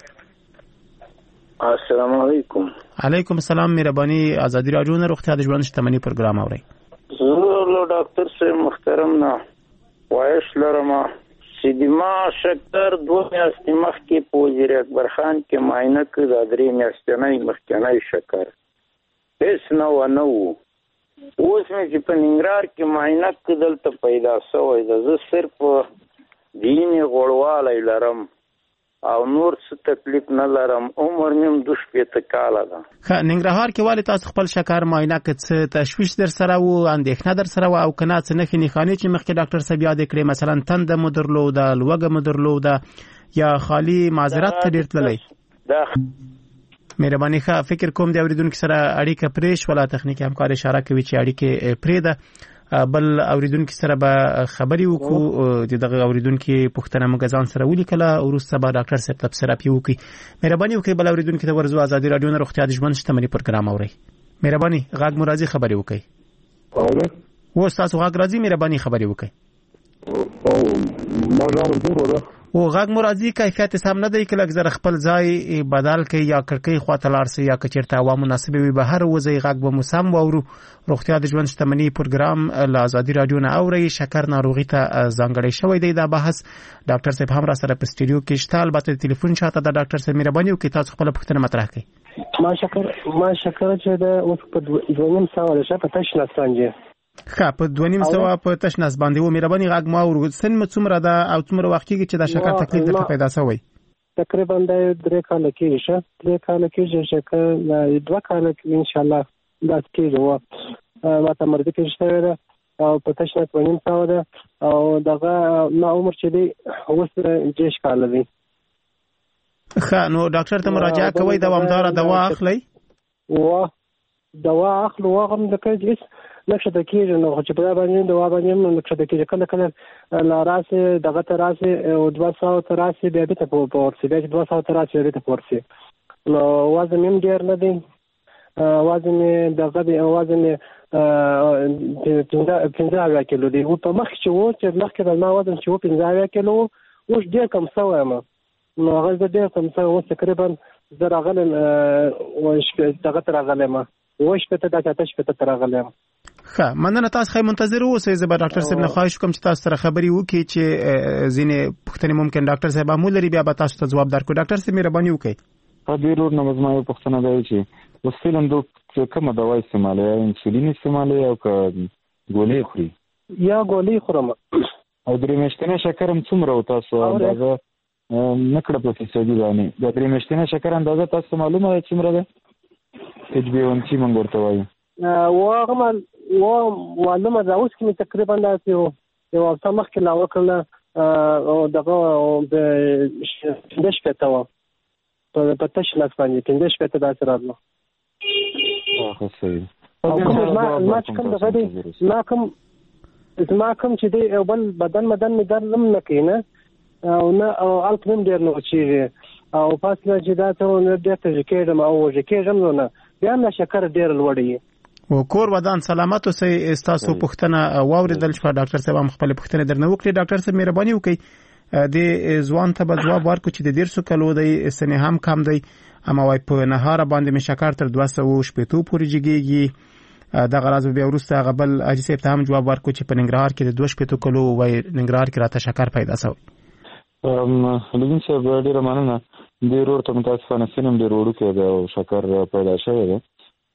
I: السلام علیکم.
A: علیکم السلام مهرباني ازادي رادیو نه روغتیا د ژوند شتمنۍ پروګرام اوري.
I: زه ډاکټر صاحب محترم نه وایس لرم چې ما شکر 2 میاشتې مخکې په وزیر اکبر خان کې معاینه کړ د 3 میاشتې مخکنی شکر هیڅ نه و اوس مې چې په ننګرهار کې معاینه کړ دلته پیدا شوی ده زه صرف دیني غوړوالی لرم او نور څه تکلیف نه لرم عمر مې 22 کاله ده.
A: ننګرهار کې والي تاسو خپل شکر معاینه کړ څه تشویش در سره و اندېښنه در سره و او کنه څه نه خني خاني چې مخکې ډاکټر صاحب یاد کړی مثلا تند مو درلوده لوګه مو درلوده یا خالی معذرت ته ډیر تللی
I: دا
A: مهرباني ښه فکر کوم د اوریدونکو سره اړیکه پرېښ ولا تخنیکی همکار اشاره کوي چې اړیکه پرې ده بل اوریدونکو سره به خبري وکړو د دغه اوریدونکو پوښتنه موږ ځان سره ولیکله ورسته به ډاکټر صاحب تبصره وکړي. مهرباني وکړئ بل اوریدونکو ته ورزو ازادي رادیو نه روغتیا د ژوند شتمنۍ پروګرام اوري. مهرباني غاګ مرادي خبري وکړئ. و تاسو غاګ راځي مهرباني خبري وکړئ. او غاګ مرادي کیفیت سم نه دی کله زر خپل ځای بدل کړي یا کړکۍ خواته لاړ سي یا کچرته هوا مناسبه وي به هر وځي غاګ به موسم وورو. روغتیا د ژوند شتمنۍ پروګرام له ازادي رادیو نه اوري. شکر ناروغي ته ځانګړی شوی دی دا بحث. ډاکټر صاحب هم را سره په سټډیو کې شته. البته ټلیفون شاته د ډاکټر صاحب مهرباني وکړئ تاسو خپل پوښتنه مطرح کړئ.
J: ما شکر چې د اوس په 2.5 د شپه تاسو نه ستانجه
A: په 2.5 په تشناس باندې و مهرباني غاګ ما ورغد سن څومره دا او څومره وخت کېږي چې دا شکر تکلیف درته پیدا شوی؟
J: تقریبا د 3 کال کېږي 3 کال کېږي شکر 2 کال ان شاء الله دا کېږي ما ته مرګ کې شته ده او په تشناس 2.5 ده او دغه ما عمر چې دی اوس 10 کال دی.
A: نو ډاکټر ته مراجعه کوي دوامدار دوا اخلي؟
J: دوا اخلو واغم د کېږي نقشه د کېږي نو چې په باندې دوا باندې نقشه د کېږي کله لا راسه دغه تراسه او 200 تراسه بیا به ته پورسي بیا 200 تراسه به ته پورسي نو وزن هم ډیر نه دی وزن دغه دی وزن 15 کیلو دی او په مخ چې و چې مخکې د ما وزن چې و 15 کیلو اوس ډیر کم شوی ما نو هغه ډیر کم شوی اوس تقریبا زه راغلم دغه ترغلم وښ په ته د تاسو په ترغلم.
A: مننه تاسو خې منتظر اوسئ. زه به ډاکټر صاحب نه خواهش کوم چې تاسو سره خبري وکړي چې ځینې پوښتنې ممکن ډاکټر صاحب عمول لري بیا به تاسو ته جواب درکړي. ډاکټر صاحب مهرباني وکړئ.
E: ډیرو نمازما یو پوښتنه دی چې اوس فلم دوه کومه دوا استعمالوي انسولین استعمالوي او ګولۍ خوري
J: یا ګولۍ خورم
E: او درې میاشتنه شکر هم څومره تاسو اندازه نکړه په فیصدي باندې د درې میاشتنه شکر اندازه تاسو معلومه ده څومره ده HbA1c مونږ ورته وایو معلومه ده اوس کې تقریبا دا یو هفته مخکې لا وکړله او دغه د 15 و په تشناس باندې 15 داسې راتلو. زما کوم چې دی یو بل بدن مې درد نه کوي نه او نه الک هم ډېر نه وچېږي او فاصله چې دا ته نه ډېر ته کېږم او وژې کېږم نو نه بیا نه شکر ډېر لوړ وي.
A: او کور ودان سلامت اوسئ. تاسو پوښتنه واوریدل شوه ډاکټر صاحب هم خپل پوښتنه درنه وکړي. ډاکټر صاحب مهرباني وکړئ د ځوان ته به جواب ورکړو چې د 150 کلو دی سنې هم کم دی اما وای په نهار باندې مې شکر تر 280 پورې جګیږي. دغه راز بیا وروسته هغه بل اجي صاحب ته هم جواب ورکړو چې په ننګرهار کې د 280 کلو وای ننګرهار کې راته شکر پیدا شوی.
E: لږ څه ډیره مننه د ورور ته متاسفانه سنم ډیر وړو کې د شکر پیدا شوی دی.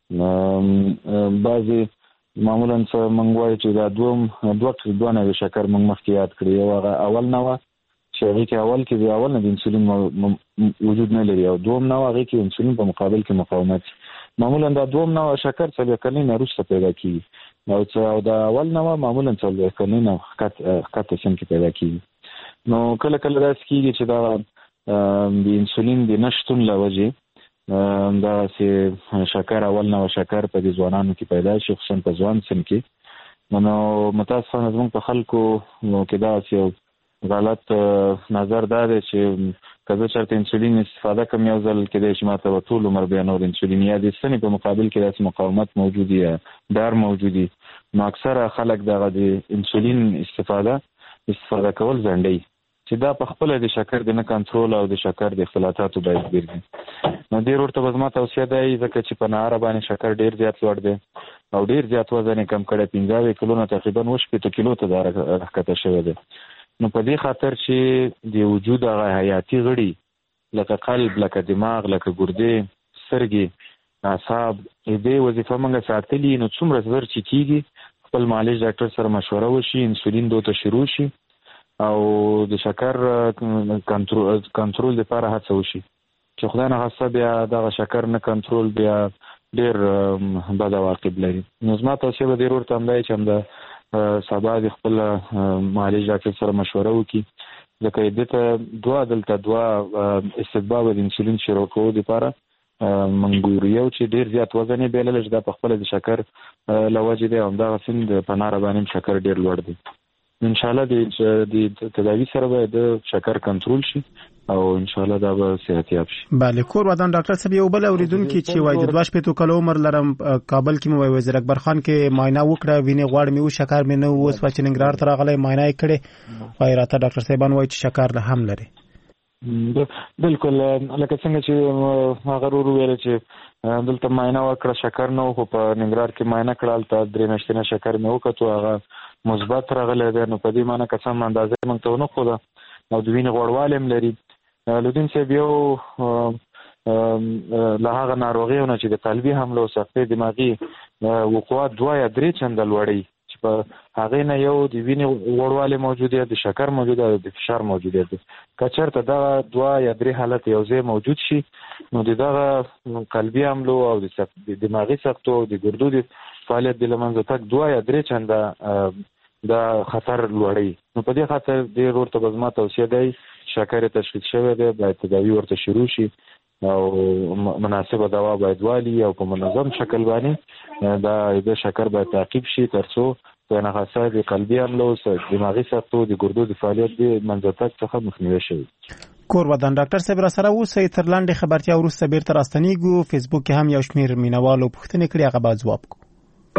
E: بعضی معمولا څه منغوي چې دا دوه نه شکر موږ مخکې یاد کړی یو هغه اول نه و چې هغه کې اول کې د اول نه د انسولین وجود نه لري او دوم نه هغه کې انسولین په مقابل کې مقاومت معمولا دا دوم نه شکر څه کله نه روسته پیدا کیږي نو څه دا اول نه معمولا څه کله نه حقیقت سم کې پیدا کیږي. نو کله دا سکیږي چې دا د انسولین د نشټون لوجه دا چې شکر اول نه شکر په دې ځوانانو کې پیدا شي خصوصا په ځوان سن کې. نو متاسفانه زموږ په خلکو کې دا چې غلط نظر دا دی چې کله چې انسولین استفاده کوم یو ځل کې د شماته ټول عمر بیا نور انسولین یا د سنې په مقابل کې داسې مقاومت موجود یا ډار موجودي نو اکثره خلک دغه د انسولین استفاده کول ځنډي چې دا په خپل د شکر د نه کنټرول او د شکر د اختلالاتو باعث ګرځي. نو ډیر ورته به زما توصیه دی ځکه چې په نهار باندې شکر ډیر زیات لوړ دی او ډیر زیات وزن کم کړی 15 کیلو نه تقریبا 8 کیلو ته راکته شوی دی. نو په دې خاطر چې د وجود هغه حیاتي غړي لکه قلب لکه دماغ لکه ګردې سترګې اعصاب دې وظیفه موږ ساتلي نو څومره زر چې کیږي خپل معالج ډاکټر سره مشوره وشي انسولین دوته شروع شي او د شکر کنټرول لپاره هڅه وشي چې خدای نه خاصه بیا دغه شکر نه کنټرول بیا ډیر بد عواقب لري. نو زما توصیه به ضرور ته هم دی چې هم د سبا د خپل معالج ډاکټر سره مشوره وکړي ځکه دې ته دلته استتباب د انسولین شروع کوو لپاره منګوري یو چې ډیر زیات وزن یې بیلل چې دا په خپل د شکر لوجې دی او دا سیم د پناره باندې شکر ډیر لوړ دی. ان شاء الله د تداوی سره به د شکر کنټرول شي او ان شاء الله دا به صحتياب شي.
A: بله کور ودان ډاکټر صاحب یو بل اوریدونکو چې وایي د 22 کال عمر لرم کابل کې مو وزیر اکبر خان کې معاینه وکړه وینې غوړ مې او شکر مې نه اوس په ننګرهار تر غلې معاینه کړې وایي راته ډاکټر صاحبان وایي چې شکر له هم لري.
E: بالکل لکه څنګه چې هغه ورو ویل چې دلته معاینه وکړه شکر نه خو په ننګرهار کې معاینه کړل ته 3 میاشتې نه شکر مې وکړو هغه مثبت راغلی دی نو په دې معنی قسم اندازې موږ ته نه خو دا او د وینې غوړوالی هم لري. لودین صاحب یو له هغه ناروغیونه چې د قلبي حمله او سختې دماغي وقوعات 2 یا 3 چنده لوړی چې په هغه نه یو د وینې غوړوالی موجود دی د شکر موجود دی د فشار موجود دی. که چېرته دا 2 یا 3 حالت یو ځای موجود شي نو دغه قلبي حمله او د دماغي سختو او د ګردو د فعالیت د لمنځه تک 2 یا 3 چنده دا خطر لوړی. نو په دې خاطر ډېر ورته به زما توصیه دی شکر تشخیص شوی دی باید تداوی ورته شروع شي او مناسبه دوا باید والی او په منظم شکل باندې دا د شکر باید تعقیب شي ترڅو په ناخاصه د قلبي حمله او دماغي سختو د ګردو د فعالیت د منځ تک څخه مخنیوي شي.
A: کور ودان ډاکټر صاحب را سره اوسئ تر لاندې خبرتیا وروسته بیرته راستنیږو. فیسبوک کې هم یو شمیر مینوالو پوښتنې کړې هغه به ځواب کو.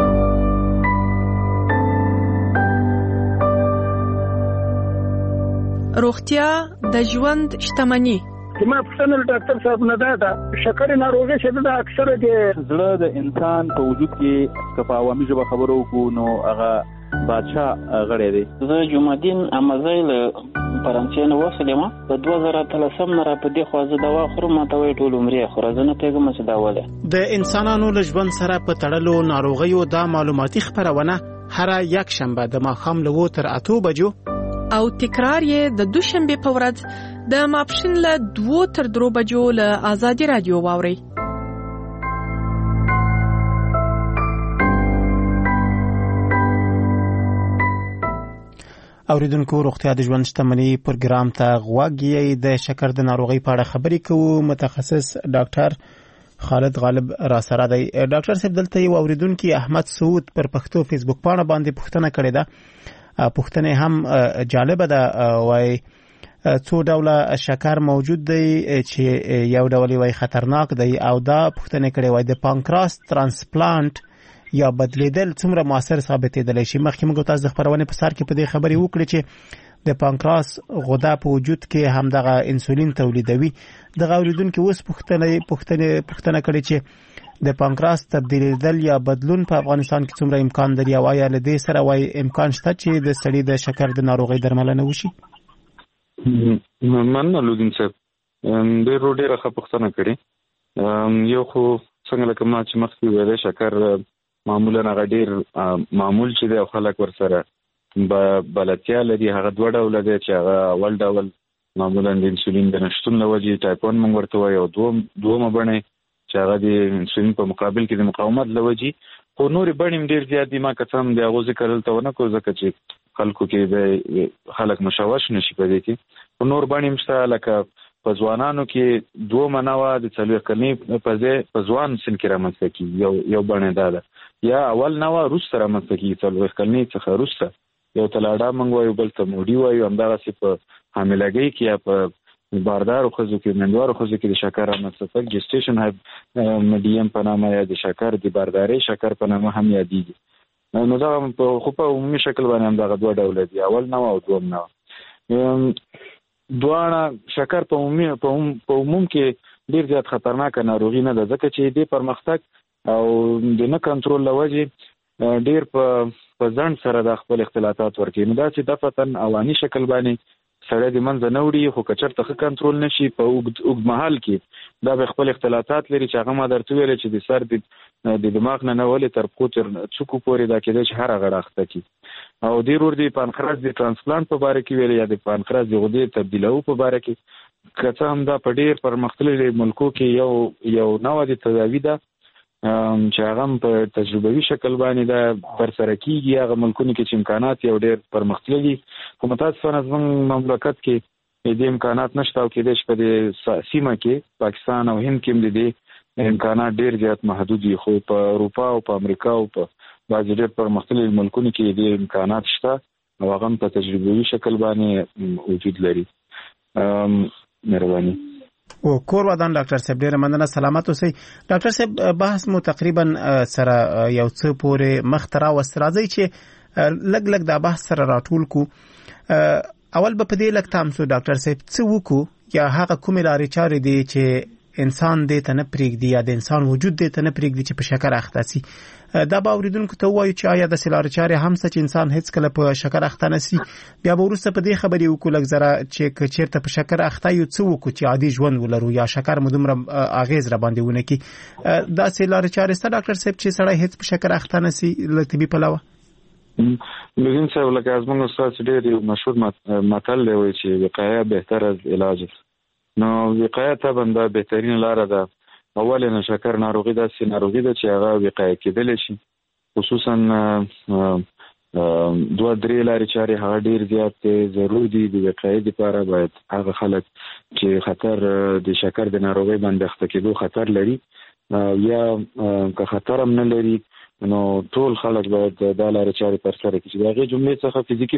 K: روغتیا د ژوند شتمني.
L: ما پوښتنه ډاکټر صاحب نه ده شکر ناروغي چې د اکثره د زړه د انسان په وجود کې کپا عوامي ژبه خبرو کو نو هغه بادشاہ غړی دی.
I: زه جمعدین امازای له فرانسې نه وسلم په 2013 نه را په دې خوازه دوا خورم ماته وی ټول عمرې خو راځنه پیغام څه داواله
A: د انسانانو له ژوند سره په تړلو ناروغیو دا معلوماتي خبرونه هر یک شنبه د ماښام له 2 تر 8 بجو
K: او تکرار یې د دوشنبه په ورځ د ماپښین له 2 تر 3 بجو له آزادي رادیو واوري.
A: اوریدونکو روغتیا د ژوند شتمني پروګرام ته غوږی د شکر د ناروغي په اړه خبرې کوو. متخصص ډاکټر خالد غالب را سره دی. ډاکټر صاحب دلته یو اوریدونکو احمد سعود پر پښتو فیسبوک باندې پوښتنه کړې ده. پوښتنه هم جالبه ده وای څو ډوله شکر موجود دی چې یو ډول وای خطرناک دی او دا پوښتنه کړې وای د پانکراس ترانسپلانت یا بدلیدل څومره موثر ثابتېدلی شي. مخکې موږ تاسو د خبرونه په سر کې په دې خبرې وکړې چې د پانکراس غده په وجود کې هم دغه انسولین تولیدوي. دغه اوریدونکو اوس پوښتنه کړې چې د پانکراس تبدیلیدل یا بدلون په افغانستان کې څومره امکان لري او آیا له دې سره وای امکان شته چې د سړي د شکر د ناروغي درملنه وشي؟
E: مننه لودین صاحب ډېره ښه پوښتنه کړې. یو خو څنګه لکه ما چې مخکې ویلې شکر معمولا هغه ډېر معمول چې دی او خلک ورسره بلدتیا لري. هغه 2 ډوله دی چې هغه اول ډول معمولا د انسولین د نشتون له وجې ټایپ 1 موږ ورته وایو او دومه بڼه چې هغه د انسولین په مقابل کې د مقاومت له وجې خو نورې بڼې ډېر زیات دي. ما قسم د هغو ذکر دلته ونه کړو ځکه چې خلکو کې د خلک مشوش نشي په دې کې. خو نور بڼې هم شته لکه په ځوانانو کې 2 منوه د 4 کلنۍ په ځای په ځوان سن کې رامنځته کېږي. یو بڼې دا ده یا اول نوه وروسته رامنځته کېږي 4 کلنۍ څخه وروسته. یو تلاډا موږ وایو بل ته موډي وایو. همدغسې په حاملګۍ کې یا په باردارو ښځو کې مېندوارو ښځو کې د شکر رامنځته تګ جسټیشن میډیم په نامه یا د شکر د باردارۍ شکر په نامه هم یادېږي. نو دغه خو په عمومي شکل باندې همدغه 2 ډوله دي اول نوه او دویم نوه. دواړه شکر په عموم کې ډېر زیات خطرناکه ناروغي نه ده ځکه چې دې پرمختګ او د نه کنټرول له وجې ډېر په ځنډ سره د خپل اختلاطات ورکوي. نو داسې دفتن اواني شکل باندې سړی د منځه نه وړي خو که چېرته ښه کنټرول نشي په اوږد مهال کې دا به خپل اختلاطات لري چې هغه ما درته ویلې چې د سر د دماغ نه ولې تر پښو تر څوکو پورې دا کېدای چې هره غړه اخته کړي. او ډېر ور د پانکراس د ترانسپلانت په باره کې ویلې یا د پانکراس د غدې تبدیلولو په باره کې که څه هم دا په ډېر پرمختللي ملکو کې یو نوع د تداوي ده چې هغه په تجربوي شکل باندې دا پر سره کیږي. هغه ملکونو کې چې امکانات یو ډېر پرمختللي خو متاسفانه زموږ مملکت کې دې امکانات نشته او کېدای شي په دې سیمه کې پاکستان او هند کې هم د دې امکانات ډیر زیات محدود دي، خو په اروپا او په امریکا او په بعضې ډېر پرمختللي ملکونو کې دې امکانات شته او هغه هم په تجربوي شکل باندې وجود لري. مهرباني.
A: او کور ودان ډاکټر صاحب ډېره مننه، سلامت اوسئ. ډاکټر صاحب بحث مو تقریبا سره یو څه پورې مخ ته راوست، راځئ چې لږ دا بحث سره راټول کو. اول به په دې لږ تام شو ډاکټر صاحب څه وکړو یا هغه کومې لارې چارې دي چې انسان دې ته نه پرېږدي یا د انسان وجود دې ته نه پرېږدي چې په شکر اخته سي. دا به اورېدونکو ته ووایو چې آیا داسې لارې چارې هم شته چې انسان هیڅ کله په شکر اخته نه سي. بیا به وروسته په دې خبرې وکړو لږ ذره چې که چېرته په شکر اخته یو څه وکړو چې عادي ژوند ولرو یا شکر مو دومره اغېز را باندې ونه کړي. داسې لارې چارې شته ډاکټر صاحب چې سړی هیڅ په شکر اخته نه سي له طبي پلوه؟
E: لوګین صاحب لکه زموږ استاد ډېر مشهور متل دی وایي چې وقایه بهتر از علاج. نو وقایه طبعا دا بهترین لاره ده. اول نه شکر ناروغي داسې ناروغي ده چې هغه وقایه کېدلی شي، خصوصا 2-3 لارې چارې هغه ډېر زیات ضروري دي د وقایې لپاره. باید هغه خلک چې خطر د شکر د ناروغۍ باندې اخته کېدو خطر لري یا که خطر هم نه لري، نو ټول خلک باید دا لارې چارې ترسره کړي. د هغې جملې څخه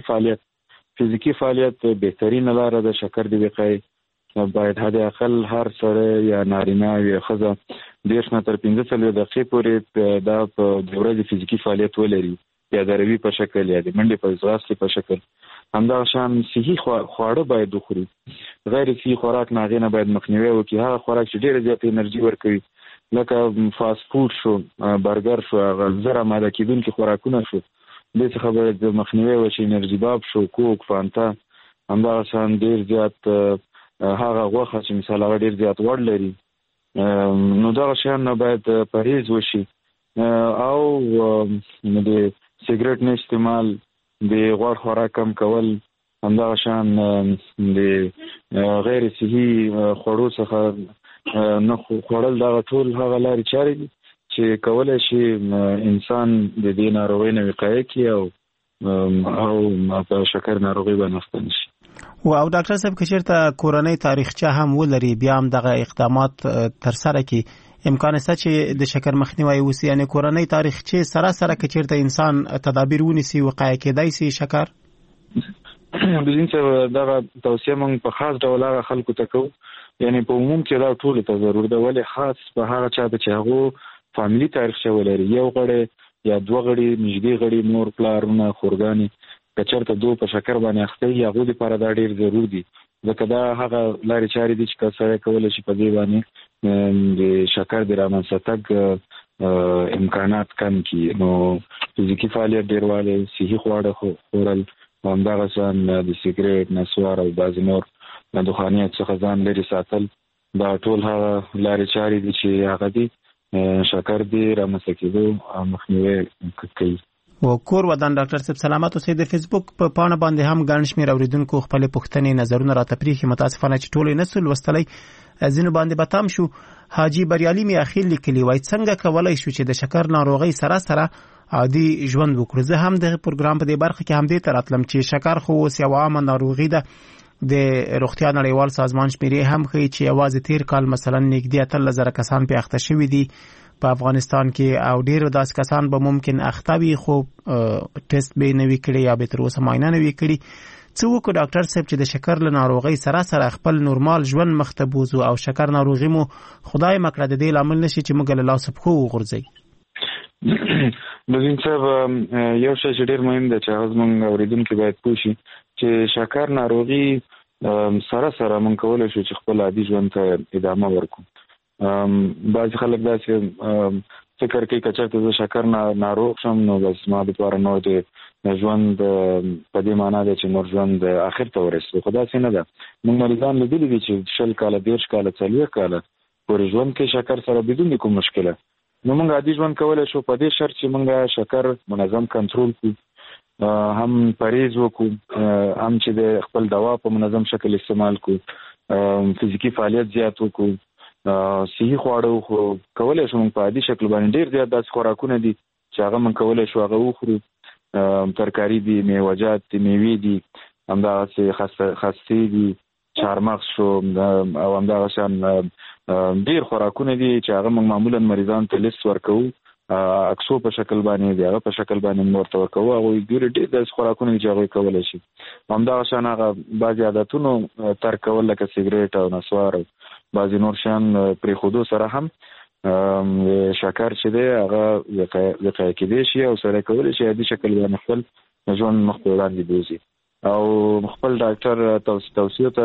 E: فزیکي فعالیت بهترینه لاره ده شکر د وقایې. باید حد اقل هر سره یا نارینه یا ښځه 10 نه تر 15 دقیقې پورې دا په د ورځې فزیکي فعالیت ولري، یا د روي په شکل یا د منډې په ځغاستې په شکل. همدغه شان صحي خواړه باید وخوري، غیر صحي خوراک نه هغې نه باید مخنیوی وکړي. هغه خوراک چې ډېره زیاته انرژي ورکوي لکه فاست فوډ شو، برګر شو، هغه زر اماده کېدونکي خوراکونه شو، دې څخه باید مخنیوی وشي. انرژي باب شو، کوک، فانتا. همدغه شان ډېر زیات هغه غوښه چې مثال هغه ډېر زیات غوړ لري، نو دغه شیان نه باید پرهیز وشي. او د سیګریټ نه استعمال، د غوړ خوراک کم کول، همدغه شان د غیر صحي خوړو څخه نه خوړل، دغه ټول هغه لارې چارې دي چې کولی شي انسان د دې ناروغۍ نه وقایه کړي او په شکر ناروغۍ باندې اخته نه شي.
A: او ډاکټر صاحب که چېرته کورنۍ تاریخچه هم ولري بیا هم دغه اقدامات ترسره کړي، امکان شته چې د شکر مخنیوی وشي؟ یعنې کورنۍ تاریخچه سره که چېرته انسان تدابیر ونیسي وقایه کېدای شي شکر؟
E: بلین صاحب دغه توصیه موږ په خاص ډول هغه خلکو ته کوو، یعنې په عموم کې دا ټولو ته ضرور ده، ولې خاص په هغه چا ته چې هغو فامیلي تاریخچه ولري، یو غړی یا 2 غړي، نږدې غړي، مور، پلارونه، خورګانې که چېرته دو په شکر باندې اخته وي، هغو لپاره دا ډېر ضرور دي، ځکه دا هغه لارې چارې دي چې که سړی کولی شي په دې باندې د شکر د رامنځته تګ امکانات کم کړي. نو فزیکي فعالیت ډېروالی، صحي خواړه خورل، همدغه شان د سیګریټ، نسوار او بعضې نور دخانیات څخه ځان لرې ساتل، دا ټول هغه لارې چارې دي چې هغه دي شکر دې رامنځته کېدو مخنیوی کوي.
A: و کور ودان ډاکټر صاحب سلامت اوسئ. د فیسبوک په پاڼه باندې هم ګڼ شمېر اوریدونکو خپلې پوښتنې نظرونه راته پرېښي، متاسفانه چې ټول یې نه سو لوستلی، ځینو باندې به تم شو. حاجي بریالي میاخیل لیکلي وایي څنګه کولی شو چې د شکر ناروغۍ سره عادي ژوند وکړو. زه هم د پروګرام په دې برخه کې هم دې ته راتلم چې شکر خو اوس یوه عامه ناروغي ده. د روغتیا نړیوال سازمان شمیرې هم ښیي چې یوازې تیر کال مثلا نږدې 18,000 کسان پې اخته شوي دي په افغانستان کې، او ډېر داسې کسان به ممکن اخته وي خو ټیسټ به یې نه وي کړی یا به تر اوسه معاینه نه وي کړي. څه وکړو ډاکټر صاحب چې د شکر له ناروغۍ سره خپل نورمال ژوند مخ ته بوځو او شکر ناروغي مو خدای مکړه د دې لامل نشي چې موږ له لاسه پښو وغورځوي؟
E: لوګین صاحب یو شی چې ډېر مهم دی چې هغه زموږ اورېدونکي باید پوه شي چې شکر ناروغي سره موږ کولی شو چې خپل عادي ژوند ته ادامه ورکړو. بعضې خلک داسې فکر کوي که چېرته زه شکر ناروغ شم نو بس ما دپاره نور د ژوند په دې معنا دی چې نور ژوند آخر ته ورسېدو، خو داسې نه ده. موږ مریضان لیدلي دي چې 20 کاله 30 کاله 40 کاله پورې ژوند کوي شکر سره بدون د کوم مشکله. نو موږ عادي ژوند کولی شو په دې شرط چې موږ شکر منظم کنټرول کړو، هم پرهیز وکړو، هم چې د خپل دوا په منظم شکل استعمال کړو، فزیکي فعالیت زیات وکړو، صحي خواړه وخورو. کولی شو موږ په عادي شکل باندې ډېر زیات داسې خوراکونه دي چې هغه موږ کولی شو هغه وخورو، ترکاري دي، میوه‌جات دي، میوې دي، همدغسې خستې دي، چهارمغز شو او همدغه شان ډیر خوراکونه دي چې هغه موږ معمولا مریضان ته لیست ورکوو، اکسو په شکل باندې دی، هغه په شکل باندې ورته ورکوو. هغه ډیر د خوراکونه چې هغه کولای شي همدا شان هغه بعضي عادتونو ترک کول لکه سیګریټ او نسوار او بعضي نور شان پرې خودو سره هم شکر چې دی هغه وقایه کېدی شي او سره کولی شي عادي شکل باندې خپل ژوند مخ په وړاندې بوځي او خپل ډاکټر توصیه ته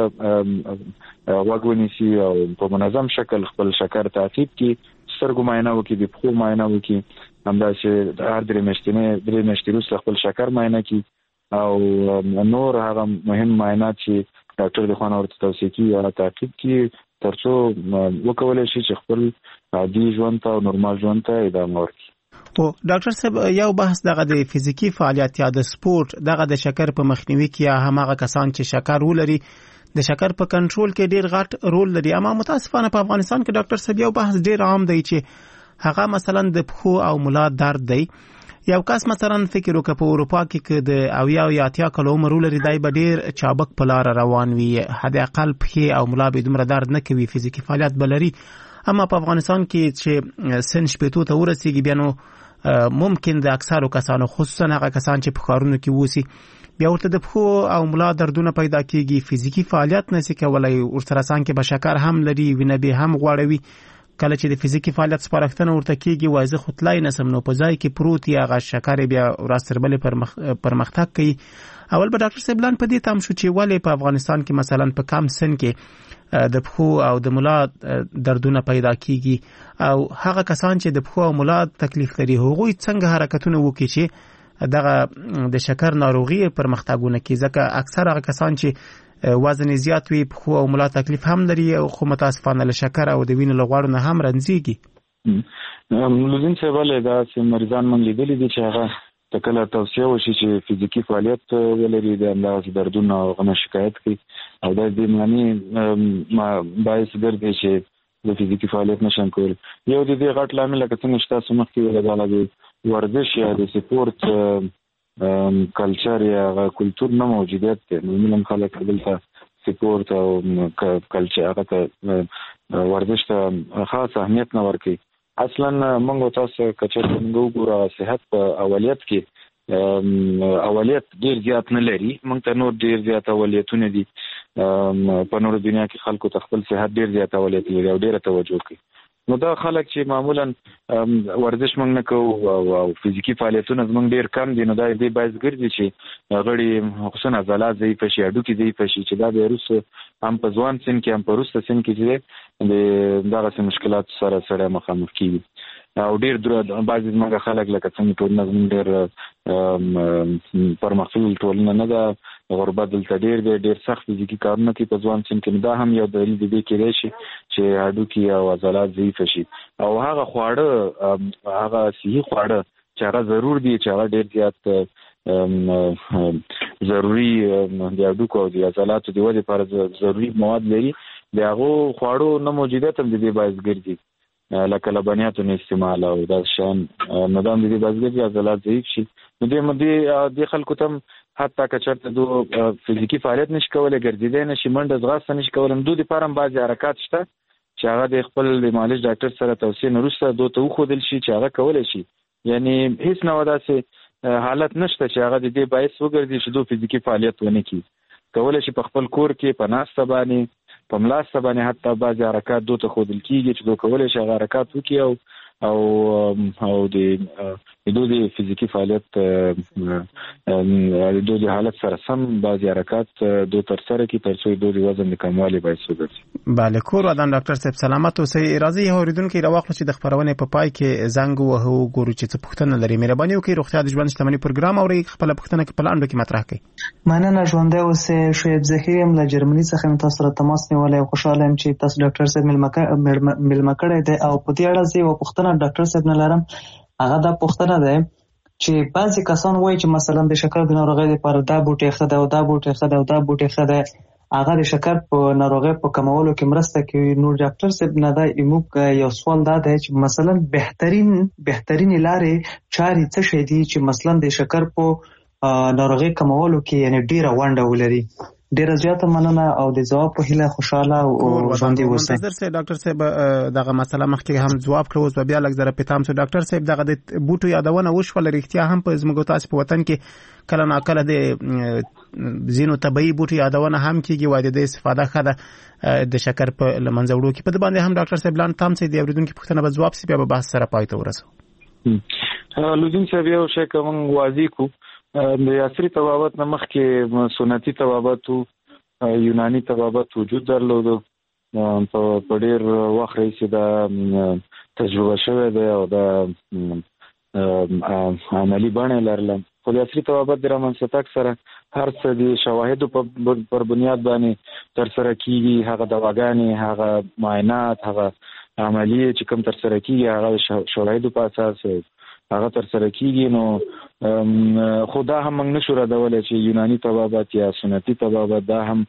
E: غوږ ونیسي او په منظم شکل خپل شکر تعقیب کړي، سترګو معاینه وکړي، د پښو معاینه وکړي، همداسې هر 3 میاشتې وروسته خپل شکر معاینه کړي او نور هغه مهم معاینات چې ډاکټر د خوا ورته توصیه کوي هغه تعقیب کړي ترڅو وکولای شي چې خپل عادي ژوند ته او نورمال ژوند ته ادامه ورکړي.
A: او ډاکټر صاحب یو بحث دغه د فزیکی فعالیت یا د سپورت دغه د شکر په مخنیوي کې یا همغه کسان چې شکر ولري د شکر په کنټرول کې ډیر غټ رول لري. اما متاسفانه په افغانستان کې ډاکټر صاحب یو بحث ډیر عام دی چې هغه مثلا د پښو او ملا درد دی. یو کس مثلا فکر وکړي په اروپا کې د اویا یا اتیا کلو عمر لري دی به ډیر چابک په لار روان وي، حد اقل پښې او ملا به دومره درد نه کوي، فزیکی فعالیت بلري. اما په افغانستان کې چې سن شپېتو ته ورسیږي بیا نو ممکن د اکثرو کسانو خصوصا هغه کسان چې په ښارونو کې اوسي بیا ورته د پښو او ملا دردونه پیدا کیږي، فزیکی فعالیت نشي کولای، ورسره سان کې به شکر هم لري، وینه به هم غوړوي. کله چې د فزیکی فعالیت سپارښتنه ورته کیږي وایي خو تلای نسم نو په ځای کې پروت یا غ شکر بیا ورستربلې پرمختګ کوي. اول به ډاکټر صاحب لان په دې تام شو چې ولې په افغانستان کې مثلا په کم سن کې د پښو او د ملا دردونه پیدا کیږي او هغه کسان چې د پښو او ملا تکلیف لري هغوی څنګه حرکتونه وکړي چې دغه د شکر ناروغي پرمختګونه کوي، ځکه اکثر هغه کسان چې وزن زیات وي پښو او ملا تکلیف هم لري او خو متاسفانه له شکر او د وینې له غوړو نه هم رنځيږي.
E: ملوزین صاحب له دا چې مریضان من لیدلي دي چې هغه تکله توصیه وشي چې فزیکی فعالیت ولري د انداز دردونه او غنه شکایت کوي او دا د معنی ما باعث ګرځي چې د فزیکی فعالیت نشم کول. یو د دې غټ لامل لکه څنګه چې تاسو مخکې ویل د ورزش یا د سپورت کلچر یا کلچر نه موجودیت دی. معمولا خلک دلته سپورت او کلچر هغه ته ورزش ته خاص اهمیت نه ورکوي. اصلا موږ تاسو کچر موږ ګورو صحت په اولیت کې اولیت ډیر زیات نه لري، موږ ته نور ډیر زیات اولیتونه دي په نور دنیا کې خلکو ته خپل صحت ډیر زیات اولیت لري او ډیره توجه کوي. نو دا خلک چې معمولا ورزش موږ نه کوو او فزیکی فعالیتونه موږ ډیر کم دي، نو دا دې باعث ګرځي چې غړي خصوصا عضلات ضعیف شي، هډوکي ضعیف شي چې دا به روس هم په ځوان سن کې هم په وروسته سن کې چې د دغه مشکلات سره مخامخ کیږي او ډیر بعضی زموږ خلک لکه څنګه ټولنه زموږ ډیر پرمختللې ټولنه نه ده، غربت دلته ډیر سخت فزیکي کارونه کوي په ځوان سن کې. دا هم یو دلیل دی کېدای شي چې هډوکي او عضلات ضعیف شي او هغه خواړه هغه صحي خواړه چې هغه ضرور دي چې هغه ډیر زیات ضروری د هډوکو او د عضلاتو د ودې لپاره ضروری مواد لري، د هغو خواړو نه موجودیت هم د دې باعث ګرځي لکه لبنیاتو نه استعمال او دا شان نظام دې باعث ګرځي عضلات ضعیف شي. نو دې خلکو ته حتی که چېرته دو فزیکي فعالیت نشي کولی، ګرځېدی نشي، منډه ځغاسته نشي کولی، نو دوی دپاره هم بعضې حرکات شته چې هغه د خپل د معالج ډاکټر سره توصیې نه وروسته دوی ته وښودل شي چې هغه کولی شي. یعنې هېڅ نه داسې حالت نشته چې هغه د دې باعث وګرځي چې دوی فزیکي فعالیت ونه کړي. کولی شي په خپل کور کې په ناسته باندې په ملاسته باندې حتی بعضې حرکات دوی ته ښودل کېږي چې دوی کولی شي هغه حرکات وکړي او د دوی د فزیکي فعالیت دوی د حالت سره سم بعضې حرکات دوی ترسره کړي ترڅو دوی د وزن د کموالي باعث وګرځي.
A: بله، کور ودان ډاکټر صاحب سلامت اوسئ. راځئ یو اورېدونکی راواخلو چې د خپرونې په پای کې زنګ ووهو وګورو چې څه پوښتنه لري. مهرباني وکړئ روغتیا د ژوند شتمني پروګرام اورئ، خپله پوښتنه په لاندو کې مطرح کړئ.
M: مننه. ژوندی اوسئ. شعیب ظهیر یم له جرمني څخه یم تاسو سره تماس نیولی او خوشحاله یم چې تاسو ډاکټر صاحب مېلمه کړی دی او په دې اړه زه یوه پوښتنه ډاکټر صاحب نه لرم. هغه دا پوښتنه ده چې بعضې کسان وایي چې مثلا د شکر د ناروغۍ لپاره دا بوټی ښه دی او دا بوټی ښه دی او دا بوټی ښه دی، هغه د شکر په ناروغۍ په کمولو کې مرسته کوي. نو ډاکټر صاحب نه دا موږ یو سوال دا دی چې مثلا بهترینې لارې چارې څه شی دي چې مثلا د شکر په ناروغۍ کمولو کې یعنې ډېره ونډه ولري؟ ډیره زیاته مننه او د جواب په هیله خوشاله او ژوندي اوسئ.
A: منتظر سي ډاکټر صاحب دغه مسله مخکې هم جواب کړو، اوس بیا لږ زره پېتام سو ډاکټر صاحب دغه د بوټو یادونه وشول، رښتیا هم په زموږ تاسو په وطن کې کله ناکله د زینو طبيعي بوټو یادونه هم کیږي، وایي د استفاده خده د شکر په لمنځوړو کې په د باندې هم ډاکټر صاحب لاند تام سي دی اوریدونکو پوښتنه به جواب سي بیا به بحث سره پای ته ورسو.
E: لودین صاحب یو شی کوم واضح کو د عصري طبابت نه مخکې سنتي طبابت او یوناني طبابت وجود درلود. په ډېر وخت راځي دا تجربه شوه ده او دا عملی بڼه لرله. خو د عصري طبابت د رامنځته سره هر څه د شواهدو پر بنیاد باندې تر سره کیږي، هغه دواګانې، هغه معاینات، هغه عملیه چې کوم تر سره کیږي هغه شواهدو په اساس هغه تر سره کیږي. نو خدا هم موږ نشو ردولای چې یوناني طبابت یا سنتي طبابت دا هم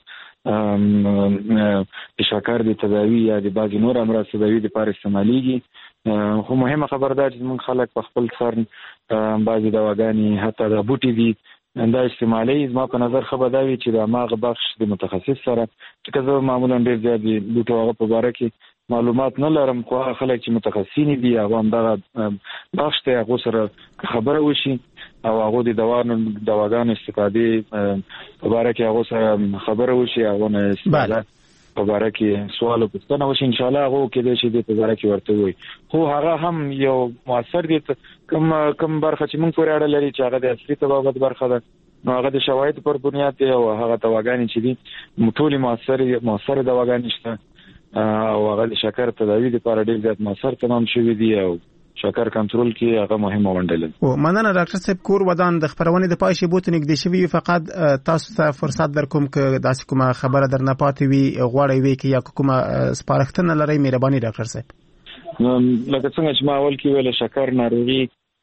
E: د شکر د تداوی یا د بعض نور امراض تداوی لپاره استعماليږي. خو مهمه خبر ده چې موږ خلک په خپل سر بعضی دواګانې حتی د بوټي دي دا استعمالي. زما په نظر خبر دا وی چې د ماغ بخش د متخصص سره چې زه معمولا ډېر زیات بوټو هغه په اړه کې معلومات نه لرم، خو خلک چې متخصصین دي هغه هم دا بخش ته هغه سره خبره وشي او هغه د دواګانو استفاده په اړه کې هغه سره خبره وشي، هغه نه استفاده په اړه کې سوال او پوښتنه وشي ان شاء الله هغه کې د شي د په اړه کې ورته وي. خو هغه هم یو موثر دي کوم برخه چې موږ پورې اړه لري چې هغه د عصري طبابت برخه ده، نو هغه د شواهد پر بنیاد دی او هغه دواګانې چې دي ټولې موثر دواګانې شته او هغه د شکر تداوی لپاره ډېر زیات موثر تمام شوی دی او شکر کنټرول کې هغه مهمه ونډه لري. او
A: مننه ډاکټر صاحب کور ودان د خبرونه د پای شی بوت نګدې شوی، فقط تاسو ته فرصت درکوم ک داسې کومه خبره درنه پاتې وي غواړی وي کې یا کومه سپارښتنه لري مهرباني ډاکټر صاحب.
E: لکه څنګه چې ما اول کې ویل شکر ناروغي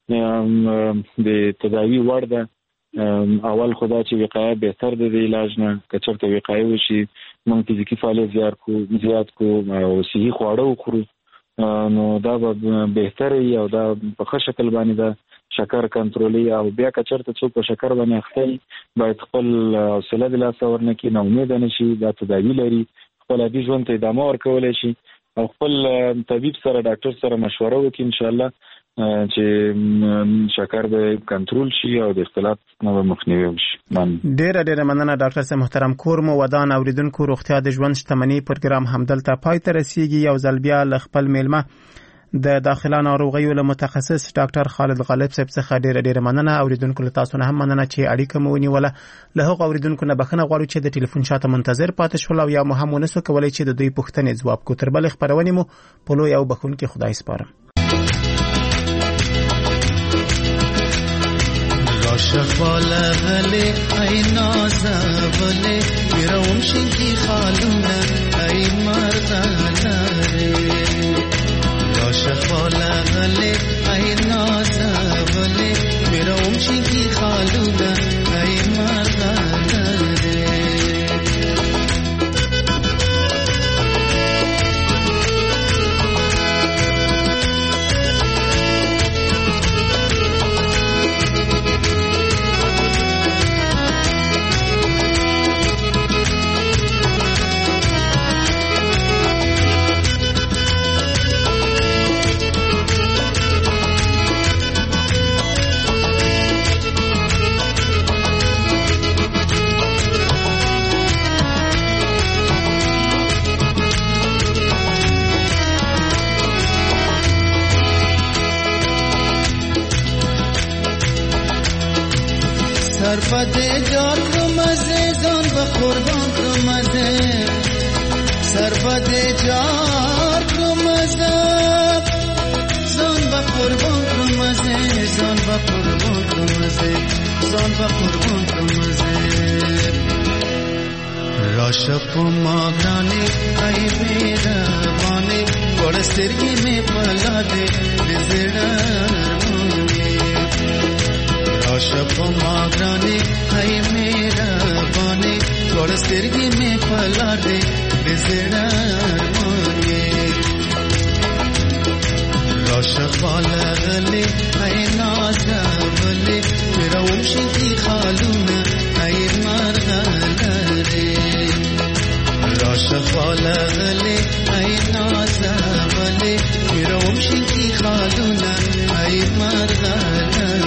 E: د تداوی وړ ده. اول خدا چې وقایه بهتر ده د علاج نه، که چېرته وقایه وشي موږ فزیکي فعالیت زیات کو او صحي خواړه وخورو نو دا به بهتر وي او دا په ښه شکل باندې دا شکر کنټرولي. او بیا که چېرته څوک په شکر باندې اخته باید خپل حوصله د لاسه ورنکړي، نا امیده نه شي، دا تداوي لري، خپل عادي ژوند ته ادامه ورکولی شي او خپل طبيب سره ډاکټر سره مشوره وکړي ان شاء الله چې شکر به کنټرول شي او د اختلاف نه مخنیوي وشي.
A: ډېر مننه ډاکټر صاحب محترم. کور مو ودان اوریدونکو روغتیا د ژوند شتمنۍ پروګرام همدلته پای ته رسیږي. یو ځل بیا ل خپل میلمه د داخله ناروغیو له متخصص ډاکټر خالد غالب صاحب څخه ډېر مننه. اوریدونکو له تاسو نه هم مننه چې اړیکه مو ونیوله. له هغو اوریدونکو نه بخښنه غواړو چې د ټلیفون شاته منتظر پاتې شول او یا مو هم ونسو کولای چې د دوی پوښتنې ځواب کو. تر بل خبرونه مو په لوی او بخښونکي خدای سپارم.
N: شخاله غلي اي نازبله يروم شنكي خالونه اي مردانه يا شخاله غلي اي نازبله يروم شنكي خالونه اي مردانه سربده جار کمزه زان با قربان کمزه سربده جار کمزه زان با قربان کمزه زان با قربان کمزه زان با قربان کمزه راشپ ماغرانی ای میروانی گوڑسترگی میں پلا دے شپ ماغرانی ہے میرا بانے گوڑسترگی میں پلا دے بزڑا مانے روشفال غلے ہے نازا بلے میرا ومشی کی خالون ہے مرغا لرے والغلي أي نازغلي يروم شنكي خالونا أي مرغلي